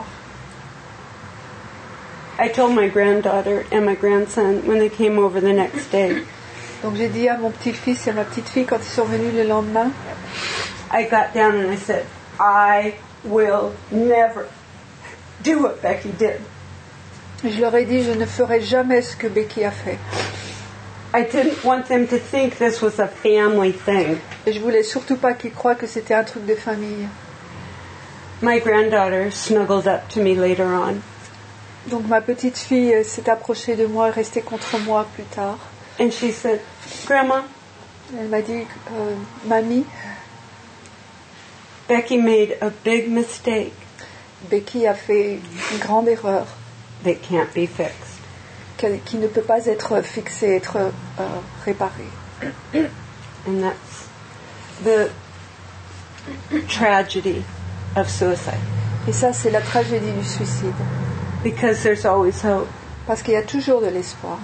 I told my granddaughter and my grandson when they came over the next day. Donc j'ai dit à mon petit-fils et à ma petite-fille quand ils sont venus le lendemain. I got down and I said, I will never do what Becky did. Je leur ai dit, je ne ferai jamais ce que Becky a fait. I didn't want them to think this was a family thing. Et je voulais surtout pas qu'ils croient que c'était un truc de famille. My granddaughter snuggled up to me later on. Donc ma petite fille s'est approchée de moi et restée contre moi plus tard. And she said, Grandma, elle m'a dit, euh, Mamie, Becky made a big mistake. Becky a fait une grande erreur. That can't be fixed. Qui ne peut pas être fixée, être euh, réparée. And that's the tragedy of suicide. Et ça, c'est la tragédie du suicide. Because there's always hope. Parce qu'il y a toujours de l'espoir.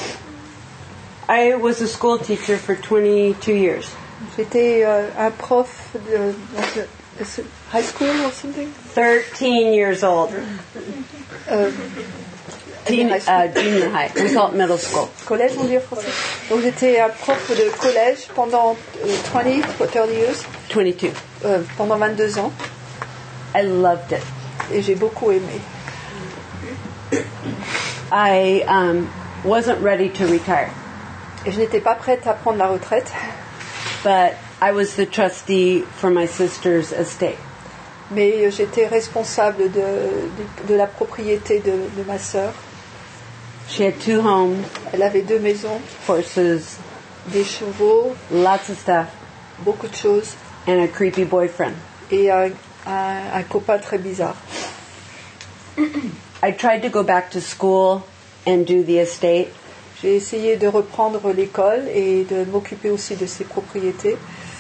I was a school teacher for twenty-two years. J'étais euh, un prof de, de, de high school or something. Thirteen years old. Euh, Teen, uh, junior high. We call it middle school. Collège, on dit en français. Donc j'étais un prof de collège pendant euh, twenty, thirty years. twenty-two. Euh, pendant vingt-deux ans. I loved it. Et j'ai beaucoup aimé. I um, wasn't ready to retire. Et je n'étais pas prête à prendre la retraite. But I was the trustee for my sister's estate. Mais j'étais responsable de, de, de la propriété de, de ma sœur. She had two homes. Elle avait deux maisons. Horses. Des chevaux. Lots of stuff. Beaucoup de choses. And a creepy boyfriend. Et un, un, un copain très bizarre. I tried to go back to school and do the estate. J'ai essayé de reprendre l'école et de m'occuper aussi de ses propriétés.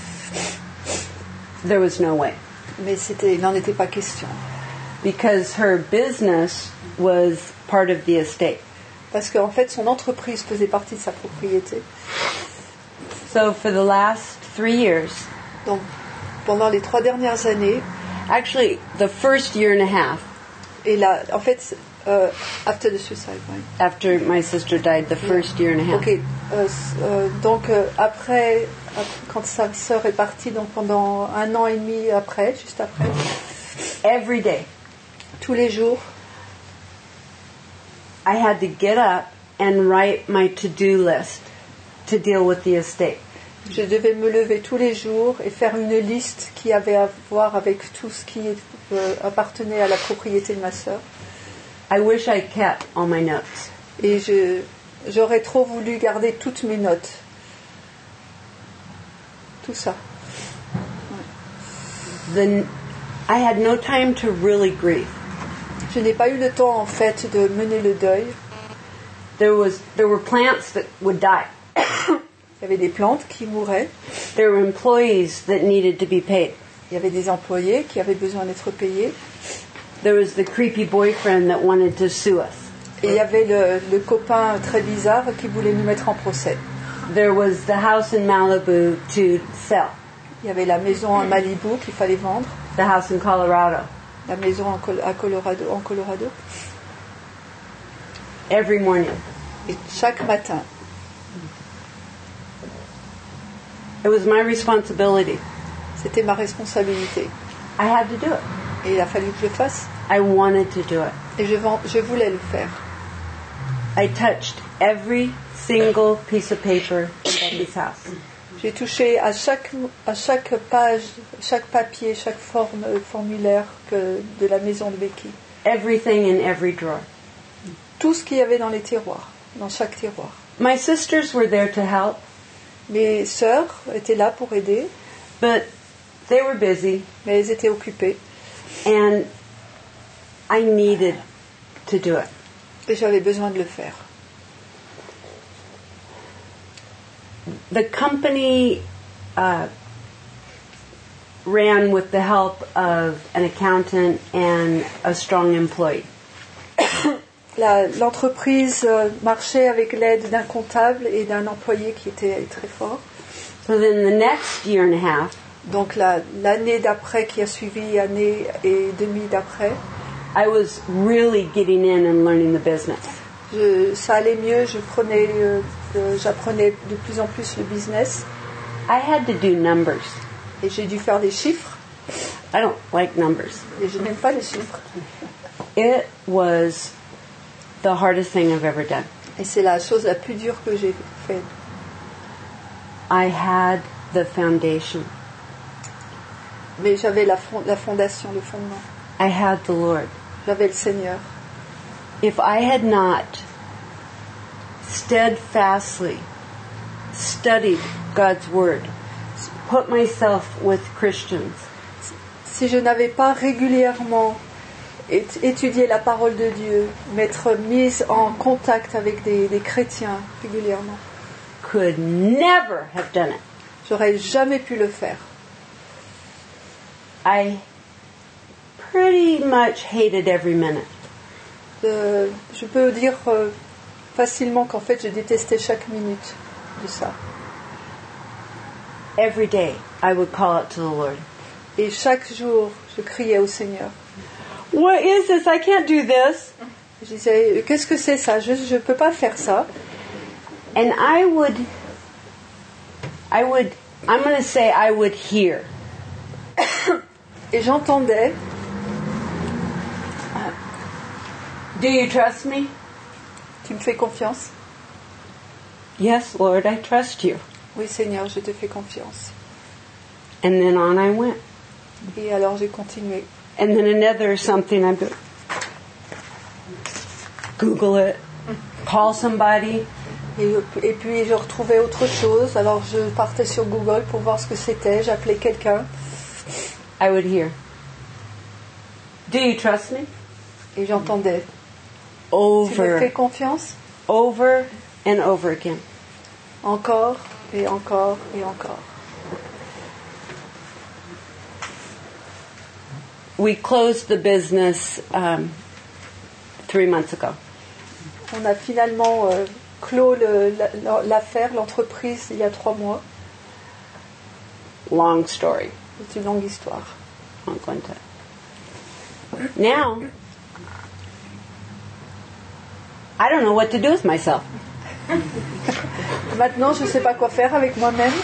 There was no way. Mais c'était, il n'en était pas question. Because her business was part of the estate. Parce qu'en fait, son entreprise faisait partie de sa propriété. So for the last three years. Donc, pendant les trois dernières années. Actually, the first year and a half. Et là, en fait, uh, after the suicide, right? After my sister died, the first year and a half. Ok. Euh, euh, donc euh, après, quand sa sœur est partie, donc pendant un an et demi après, juste après. Every day. Tous les jours. I had to get up and write my to-do list to deal with the estate. Je devais me lever tous les jours et faire une liste qui avait à voir avec tout ce qui euh, appartenait à la propriété de ma sœur. I wish I kept all my notes. Et je, j'aurais trop voulu garder toutes mes notes. Tout ça. The, I had no time to really grieve. Je n'ai pas eu le temps en fait de mener le deuil. There was there were plants that would die. Il y avait des plantes qui mouraient. There were employees that needed to be paid. Il y avait des employés qui avaient besoin d'être payés. There was the creepy boyfriend that wanted to sue us. Et il y avait le, le copain très bizarre qui voulait nous mettre en procès. There was the house in Malibu to sell. Il y avait la maison à Malibu qu'il fallait vendre. The house in Colorado. La maison en, Col- à Colorado, en Colorado. Every morning. Et chaque matin. It was my responsibility. C'était ma responsabilité. I had to do it. Et il a fallu que je le fasse. I wanted to do it. Et je, je voulais le faire. I touched every single piece of paper in Becky's house. J'ai touché à chaque, à chaque page, chaque papier, chaque forme, formulaire que, de la maison de Becky. Everything in every drawer. Tout ce qu'il y avait dans les tiroirs, dans chaque tiroir. My sisters were there to help. Mes sœurs étaient là pour aider. But they were busy. Mais elles étaient occupées. And I needed to do it. Et j'avais besoin de le faire. The company uh, ran with the help of an accountant and a strong employee. La, l'entreprise euh, marchait avec l'aide d'un comptable et d'un employé qui était très fort. So then the next year and a half, donc la, l'année d'après qui a suivi, année et demie d'après, I was really getting in and learning the business. Je, ça allait mieux, je prenais, euh, euh, j'apprenais de plus en plus le business. I had to do numbers. Et j'ai dû faire des chiffres. I don't like numbers. Et je n'aime pas les chiffres. It was the hardest thing I've ever done. Et c'est la chose la plus dure que j'ai faite. I had the foundation. Mais j'avais la, fond, la fondation, le fondement. I had the Lord. J'avais le Seigneur. If I had not steadfastly studied God's Word, put myself with Christians, si je n'avais pas régulièrement étudié la parole de Dieu, m'être mise en contact avec des, des chrétiens régulièrement, could never have done it. J'aurais jamais pu le faire. I pretty much hated every minute. Euh, je peux dire euh, facilement qu'en fait je détestais chaque minute de ça. Every day I would call out to the Lord. Et chaque jour je criais au Seigneur. What is this? I can't do this. Je disais, qu'est-ce que c'est ça? Je ne peux pas faire ça. And I would, I would, I'm going to say I would hear. Et j'entendais. Do you trust me? Tu me fais confiance? Yes, Lord, I trust you. Oui, Seigneur, je te fais confiance. And then on I went. Et alors j'ai continué. And then another something, I'd go, Google it, call somebody. Et, et puis je retrouvais autre chose. Alors je partais sur Google pour voir ce que c'était. J'appelais quelqu'un. I would hear. Do you trust me? Et j'entendais. Over. Tu me fais confiance? Over and over again. Encore et encore et encore. We closed the business um, three months ago. On a finalement euh, clos le, la, l'affaire, l'entreprise, il y a trois mois. Long story. C'est une longue histoire. I'm going to. Now, I don't know what to do with myself. Maintenant, je ne sais pas quoi faire avec moi-même.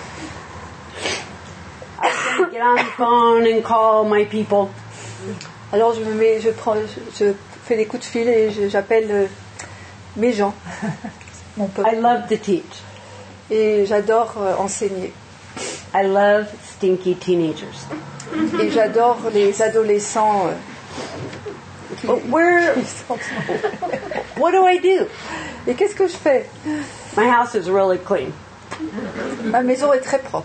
I can get on the phone and call my people. Alors je me mets, je prends, je, je fais des coups de fil et je, j'appelle euh, mes gens, mon peuple. I love to teach. Et j'adore euh, enseigner. I love stinky teenagers. Et j'adore les adolescents. Euh, But where, what do I do? Et qu'est-ce que je fais? My house is really clean. Ma maison est très propre.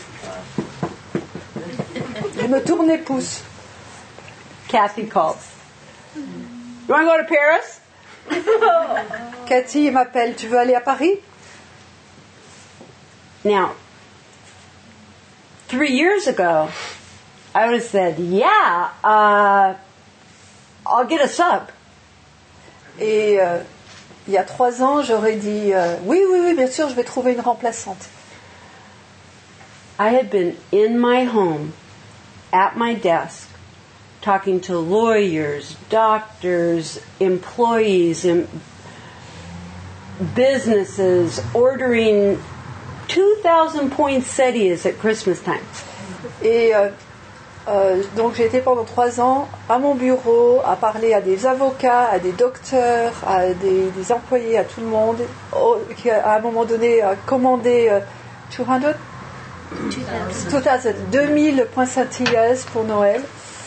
Je me tourne les pouces. Kathy calls. You want to go to Paris? Cathy m'appelle, tu veux aller à Paris? Now, three years ago, I would have said, yeah, uh, I'll get a sub. Et euh, il y a trois ans, j'aurais dit euh, oui, oui, oui, bien sûr, je vais trouver une remplaçante. I had been in my home, at my desk, talking to lawyers, doctors, employees, and businesses, ordering two thousand poinsettias at Christmas time. Et euh, euh, donc j'ai été pendant trois ans à mon bureau à parler à des avocats, à des docteurs, à des, des employés, à tout le monde, au, qui à un moment donné a commandé euh, deux cents, deux mille poinsettias pour Noël.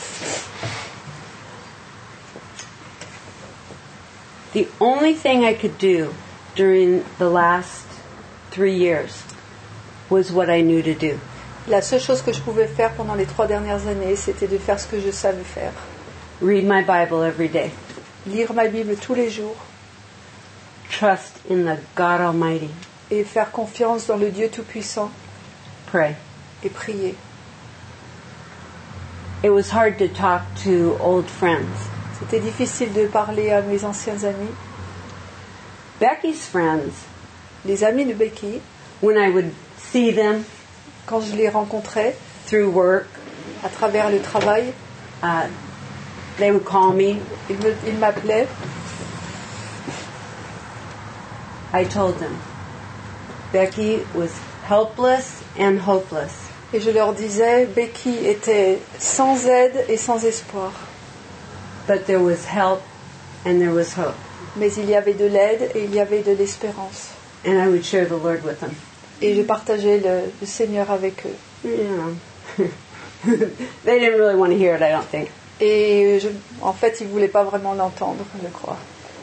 The only thing I could do during the last three years was what I knew to do. La seule chose que je pouvais faire pendant les trois dernières années, c'était de faire ce que je savais faire. Read my Bible every day. Lire ma Bible tous les jours Trust in the God Almighty. et faire confiance dans le Dieu Tout-Puissant Pray. et prier. It was hard to talk to old friends. C'était difficile de parler à mes anciens amis. Becky's friends, Les amis de Becky, when I would see them quand je les rencontrais through work, à travers le travail, uh, they would call me. ils, me, ils m'appelaient. I told them Becky was helpless and hopeless. Et je leur disais, Becky était sans aide et sans espoir. But there was help and there was hope. Mais il y avait de l'aide et il y avait de l'espérance. And I would share the Lord with them. Et je partageais le, le Seigneur avec eux. You know. They didn't really want to hear it, I don't think. Et je, en fait, ils ne voulaient pas vraiment l'entendre, je crois.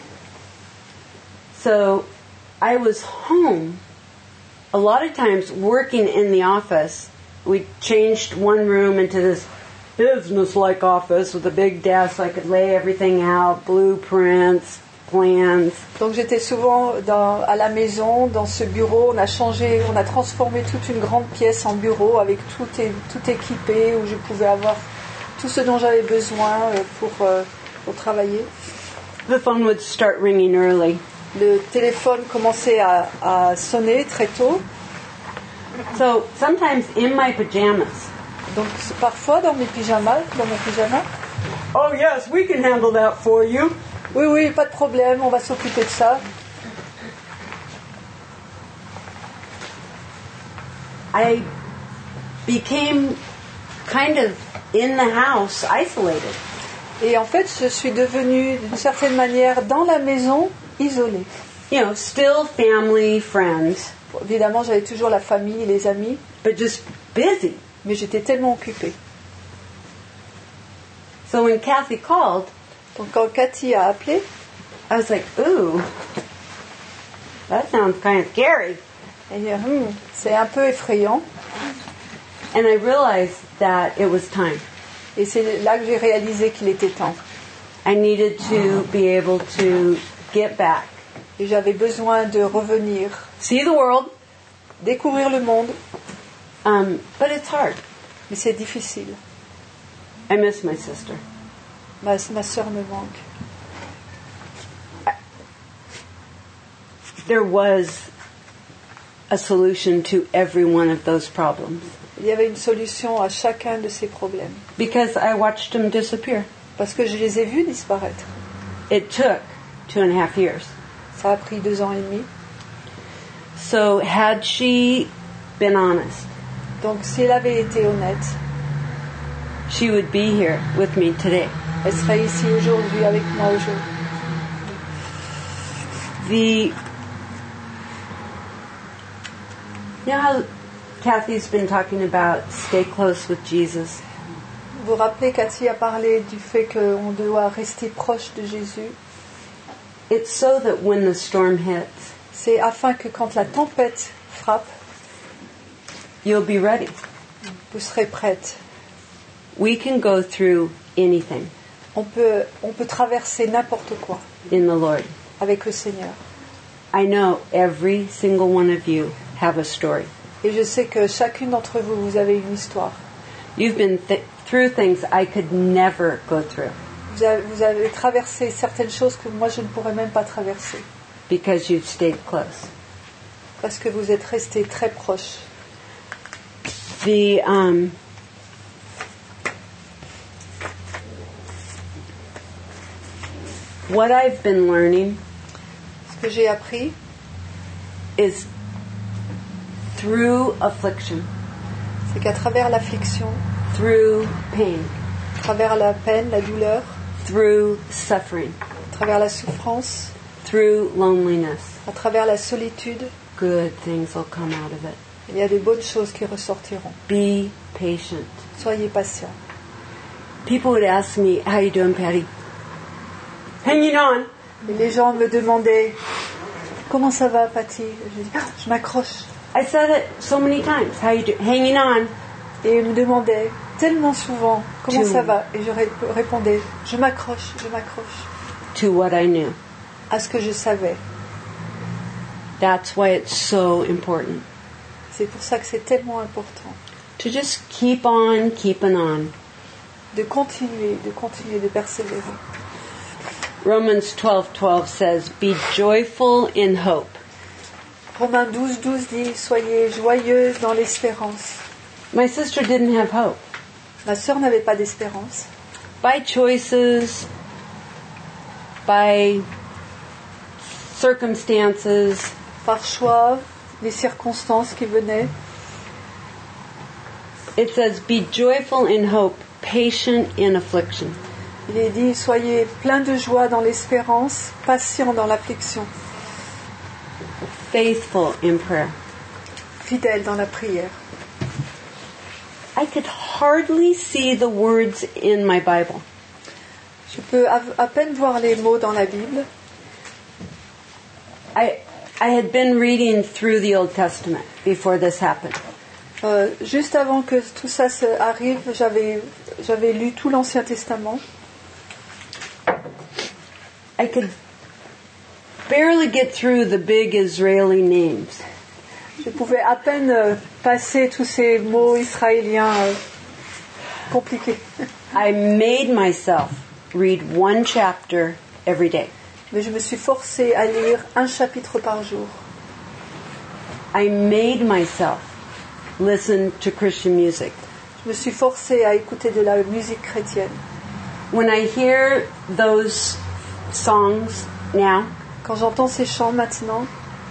So I was home a lot of times working in the office. We changed one room into this business-like office with a big desk. I could lay everything out, blueprints, plans. Donc j'étais souvent dans, à la maison, dans ce bureau. On a changé, on a transformé toute une grande pièce en bureau avec tout, é, tout équipé, où je pouvais avoir tout ce dont j'avais besoin pour, pour travailler. The phone would start ringing early. Le téléphone commençait à, à sonner très tôt. So sometimes in my pajamas. Donc parfois dans mes pyjamas, dans mon pyjama. Oh yes, we can handle that for you. Oui, oui, pas de problème, on va s'occuper de ça. I became kind of in the house, isolated. Et en fait, je suis devenue d'une certaine manière dans la maison, isolée. You know, still family, friends. Évidemment, j'avais toujours la famille et les amis. But just busy. Mais j'étais tellement occupée. So when Kathy called, donc quand Cathy a appelé, I was like, ooh, that sounds kind of scary. Et, hmm, c'est un peu effrayant. And I realized that it was time. Et c'est là que j'ai réalisé qu'il était temps. I needed to be able to get back. Et j'avais besoin de revenir. See the world. Découvrir le monde. Um, but it's hard. Mais c'est difficile. I miss my sister. Ma, ma sœur me manque. There was a solution to every one of those problems. Il y avait une solution à chacun de ces problèmes. Because I watched them disappear. Parce que je les ai vus disparaître. It took two and a half years. Ça a pris deux ans et demi. So had she been honest, donc si elle avait été honnête, she would be here with me today. Elle serait ici aujourd'hui avec moi aujourd'hui. The You know how Kathy's been talking about stay close with Jesus? Vous vous rappelez, Cathy a parlé du fait qu'on doit rester proche de Jésus. It's so that when the storm hits, C'est afin que quand la tempête frappe, you'll be ready. vous serez prête. We can go through anything On peut, on peut traverser n'importe quoi in the Lord. avec le Seigneur. I know every single one of you have a story. Et je sais que chacune d'entre vous, vous avez une histoire. You've been th- through things I could never go through Vous avez, vous avez traversé certaines choses que moi je ne pourrais même pas traverser. because you've stayed close. Parce que vous êtes restés très proches. The um, what I've been learning Ce que j'ai appris, is through affliction, c'est qu'à travers l'affliction, through pain, à travers la peine, la douleur, through suffering, à travers la souffrance, through loneliness, à travers la solitude, good things will come out of it. il y a de bonnes choses qui ressortiront. Be patient. Soyez patients. People would ask me, how you doing, Patty? Hanging on. Et les gens me demandaient comment ça va, Patty? Je dis, ah, je m'accroche. I said it so many times. How you doing? Hanging on. Et ils me demandaient tellement souvent comment To- ça va. Et je ré- répondais, je m'accroche, je m'accroche To what I knew. à ce que je savais. That's why it's so important. C'est pour ça que c'est tellement important To just keep on keeping on. de continuer, de continuer, de persévérer. Romans twelve twelve says, be joyful in hope. Romains douze douze dit, soyez joyeux dans l'espérance. My sister didn't have hope. Ma sœur n'avait pas d'espérance. By choices, by circumstances, Par choix, les circonstances qui venaient. it says, be joyful in hope, patient in affliction. Il est dit, soyez plein de joie dans l'espérance, patient dans l'affliction, Faithful in prayer. fidèle dans la prière. I could hardly see the words in my Bible. Je peux à, à peine voir les mots dans la Bible. I I had been reading through the Old Testament before this happened. Euh, juste avant que tout ça se arrive, j'avais, j'avais lu tout l'Ancien Testament. I could barely get through the big Israeli names. Je pouvais à peine euh, passer tous ces mots israéliens euh, compliqués. I made myself read one chapter every day. Mais je me suis forcée à lire un chapitre par jour. I made myself listen to Christian music. Je me suis forcée à écouter de la musique chrétienne. When I hear those songs now, Quand j'entends ces chants maintenant,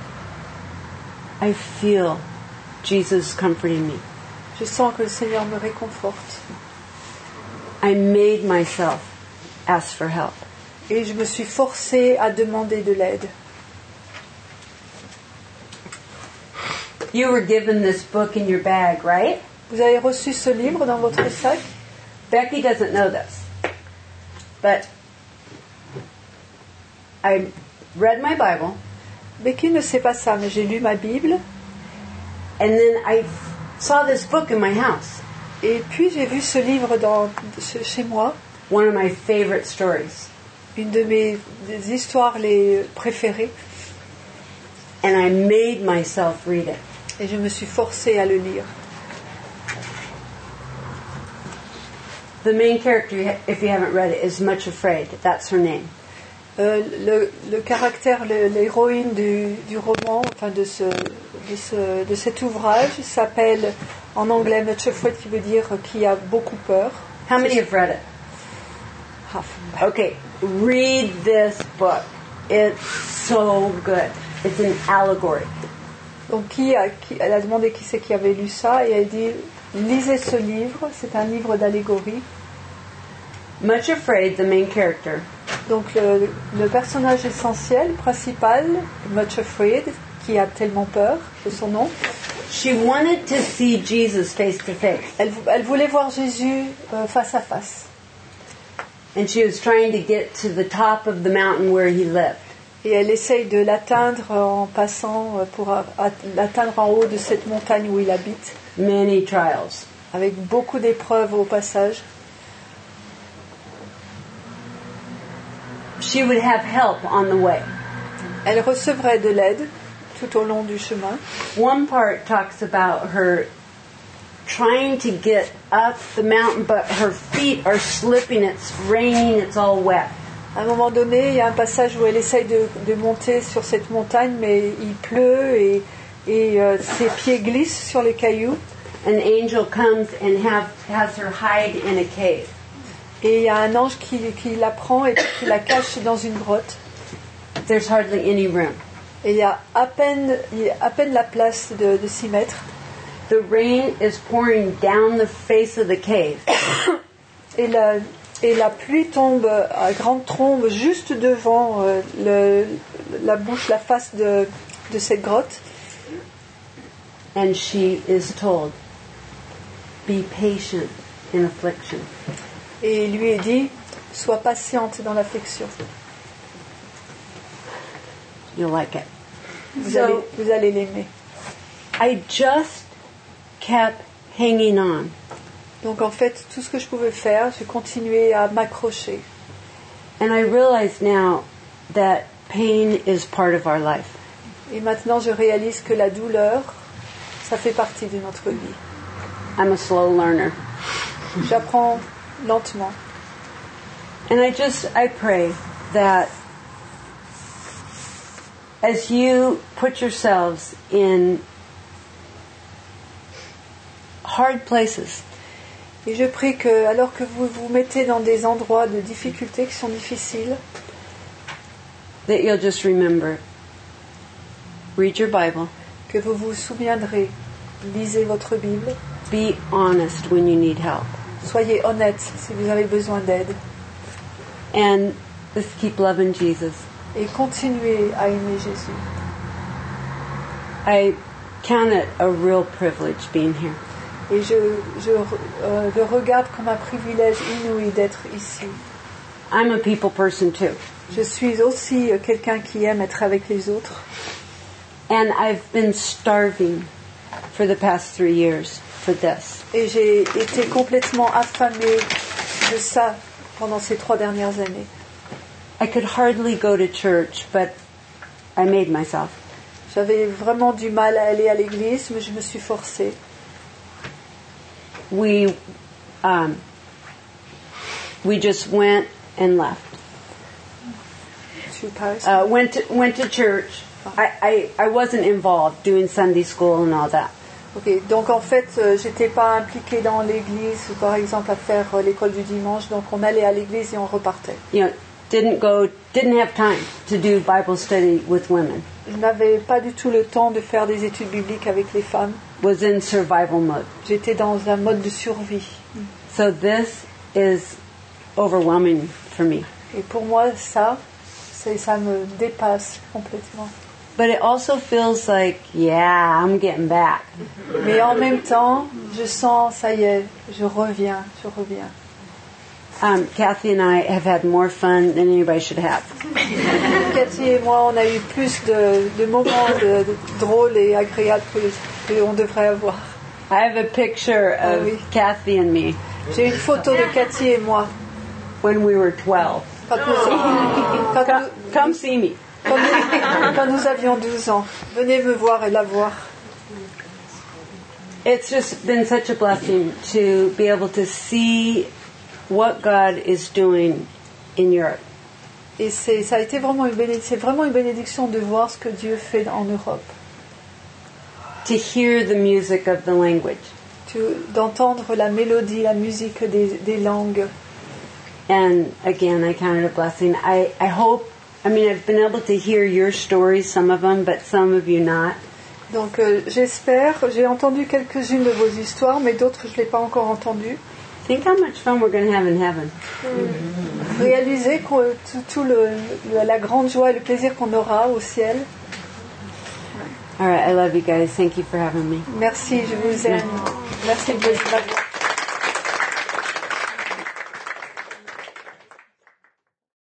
I feel Jesus comforting me. je sens que le Seigneur me réconforte. I made myself ask for help. Et je me suis forcée à demander de l'aide. You were given this book in your bag, right? Vous avez reçu ce livre dans votre sac? Becky doesn't know this, but I read my Bible, Becky ne sait pas ça, mais j'ai lu ma Bible. and then I saw this book in my house. Et puis j'ai vu ce livre dans, chez moi. One of my favorite stories. Une de mes des histoires les préférées. And I made myself read it. Et je me suis forcée à le lire. The main character, if you haven't read it, is Much Afraid. That's her name. Euh, le, le caractère, le- l'héroïne du, du roman, enfin de, ce, de, ce, de cet ouvrage, s'appelle en anglais Much Afraid, qui veut dire qui a beaucoup peur. How many have read it? Ah, Okay, read this book. It's so good. It's an allegory. Donc qui a, qui, elle a demandé qui c'est qui avait lu ça et elle dit lisez ce livre, c'est un livre d'allégorie. Much Afraid, the main character, Donc le, le personnage essentiel, principal, Much Afraid, qui a tellement peur de son nom, She wanted to see Jesus face to face. Elle, elle voulait voir Jésus euh, face à face. And she was trying to get to the top of the mountain where he lived. Et elle essaye de l'atteindre en passant pour a- a- l'atteindre en haut de cette montagne où il habite, Many trials. avec beaucoup d'épreuves au passage. She would have help on the way. Elle recevrait de l'aide tout au long du chemin. One part talks about her trying to get up the mountain, but her feet are slipping. It's raining. It's all wet. À un moment donné, il y a un passage où elle essaye de, de monter sur cette montagne, mais il pleut et, et euh, ses pieds glissent sur les cailloux. An angel comes and have, has her hide in a cave. Et il y a un ange qui, qui la prend et qui la cache dans une grotte. There's hardly any room. Et il y a à peine, il y a à peine la place de, de s'y mettre. The rain is pouring down the face of the cave. Et la, et la pluie tombe à grande trombe juste devant euh, le, la bouche, la face de, de cette grotte. And she is told, be patient in affliction. Et il lui est dit, sois patiente dans l'affliction. You'll like it. Vous, So- allez, vous allez l'aimer. I just kept hanging on. Donc en fait, tout ce que je pouvais faire, j'ai continué à m'accrocher. And I realize now that pain is part of our life. Et maintenant, je réalise que la douleur, ça fait partie de notre vie. I'm a slow learner. J'apprends lentement. And I just, I pray that as you put yourselves in hard places, Et je prie que, alors que vous vous mettez dans des endroits de difficultés qui sont difficiles, that you'll just remember, read your Bible, que vous vous souviendrez, lisez votre Bible, be honest when you need help, soyez honnête si vous avez besoin d'aide, and just keep loving Jesus. et continuez à aimer Jésus. I count it a real privilege being here. Et je, je euh, le regarde comme un privilège inouï d'être ici. I'm a people person too. Je suis aussi euh, quelqu'un qui aime être avec les autres. And I've been starving for the past three years for this. Et j'ai été complètement affamée de ça pendant ces trois dernières années. I could hardly go to church, but I made myself. J'avais vraiment du mal à aller à l'église, mais je me suis forcée. We, um, we just went and left. Tu parles? Uh, went to, went to church. I, I, I wasn't involved doing Sunday school and all that. Ok, donc en fait, euh, j'étais pas impliquée dans l'église, par exemple à faire euh, l'école du dimanche, donc on allait à l'église et on repartait. You know, didn't go, didn't have time to do Bible study with women. Je n'avais pas du tout le temps de faire des études bibliques avec les femmes. Was in survival mode. J'étais dans un mode de survie. So this is overwhelming for me. Et pour moi, ça, c'est, ça me dépasse complètement. But it also feels like, yeah, I'm getting back. Mais en même temps, je sens, ça y est, je reviens, je reviens. Um, Kathy and I have had more fun than anybody should have. Cathy et moi, on a eu plus de, de moments de, de drôles et agréables que, que on devrait avoir. I have a picture of Oh, oui. Kathy and me J'ai une photo de Cathy et moi when we were twelve. quand nous, quand Come, nous- come see me. quand nous- quand nous avions douze ans. Venez me voir et la voir. It's just been such a blessing to be able to see what God is doing in Europe. Et c'est, ça a été vraiment une bénédiction, c'est vraiment une bénédiction de voir ce que Dieu fait en Europe. To hear the music of the language. Tu- d'entendre la mélodie, la musique des, des langues. And again, I count it a blessing. I, I hope, I mean, I've been able to hear your stories, some of them, but some of you not. Donc euh, j'espère, j'ai entendu quelques-unes de vos histoires, mais d'autres je ne l'ai pas encore entendues. Think how much fun we're going to have in heaven. Réalisez que tout, tout le, le- la grande joie et le plaisir qu'on aura au ciel. All right, I love you guys. Thank you for having me. Merci, je vous aime. Merci de vous avoir.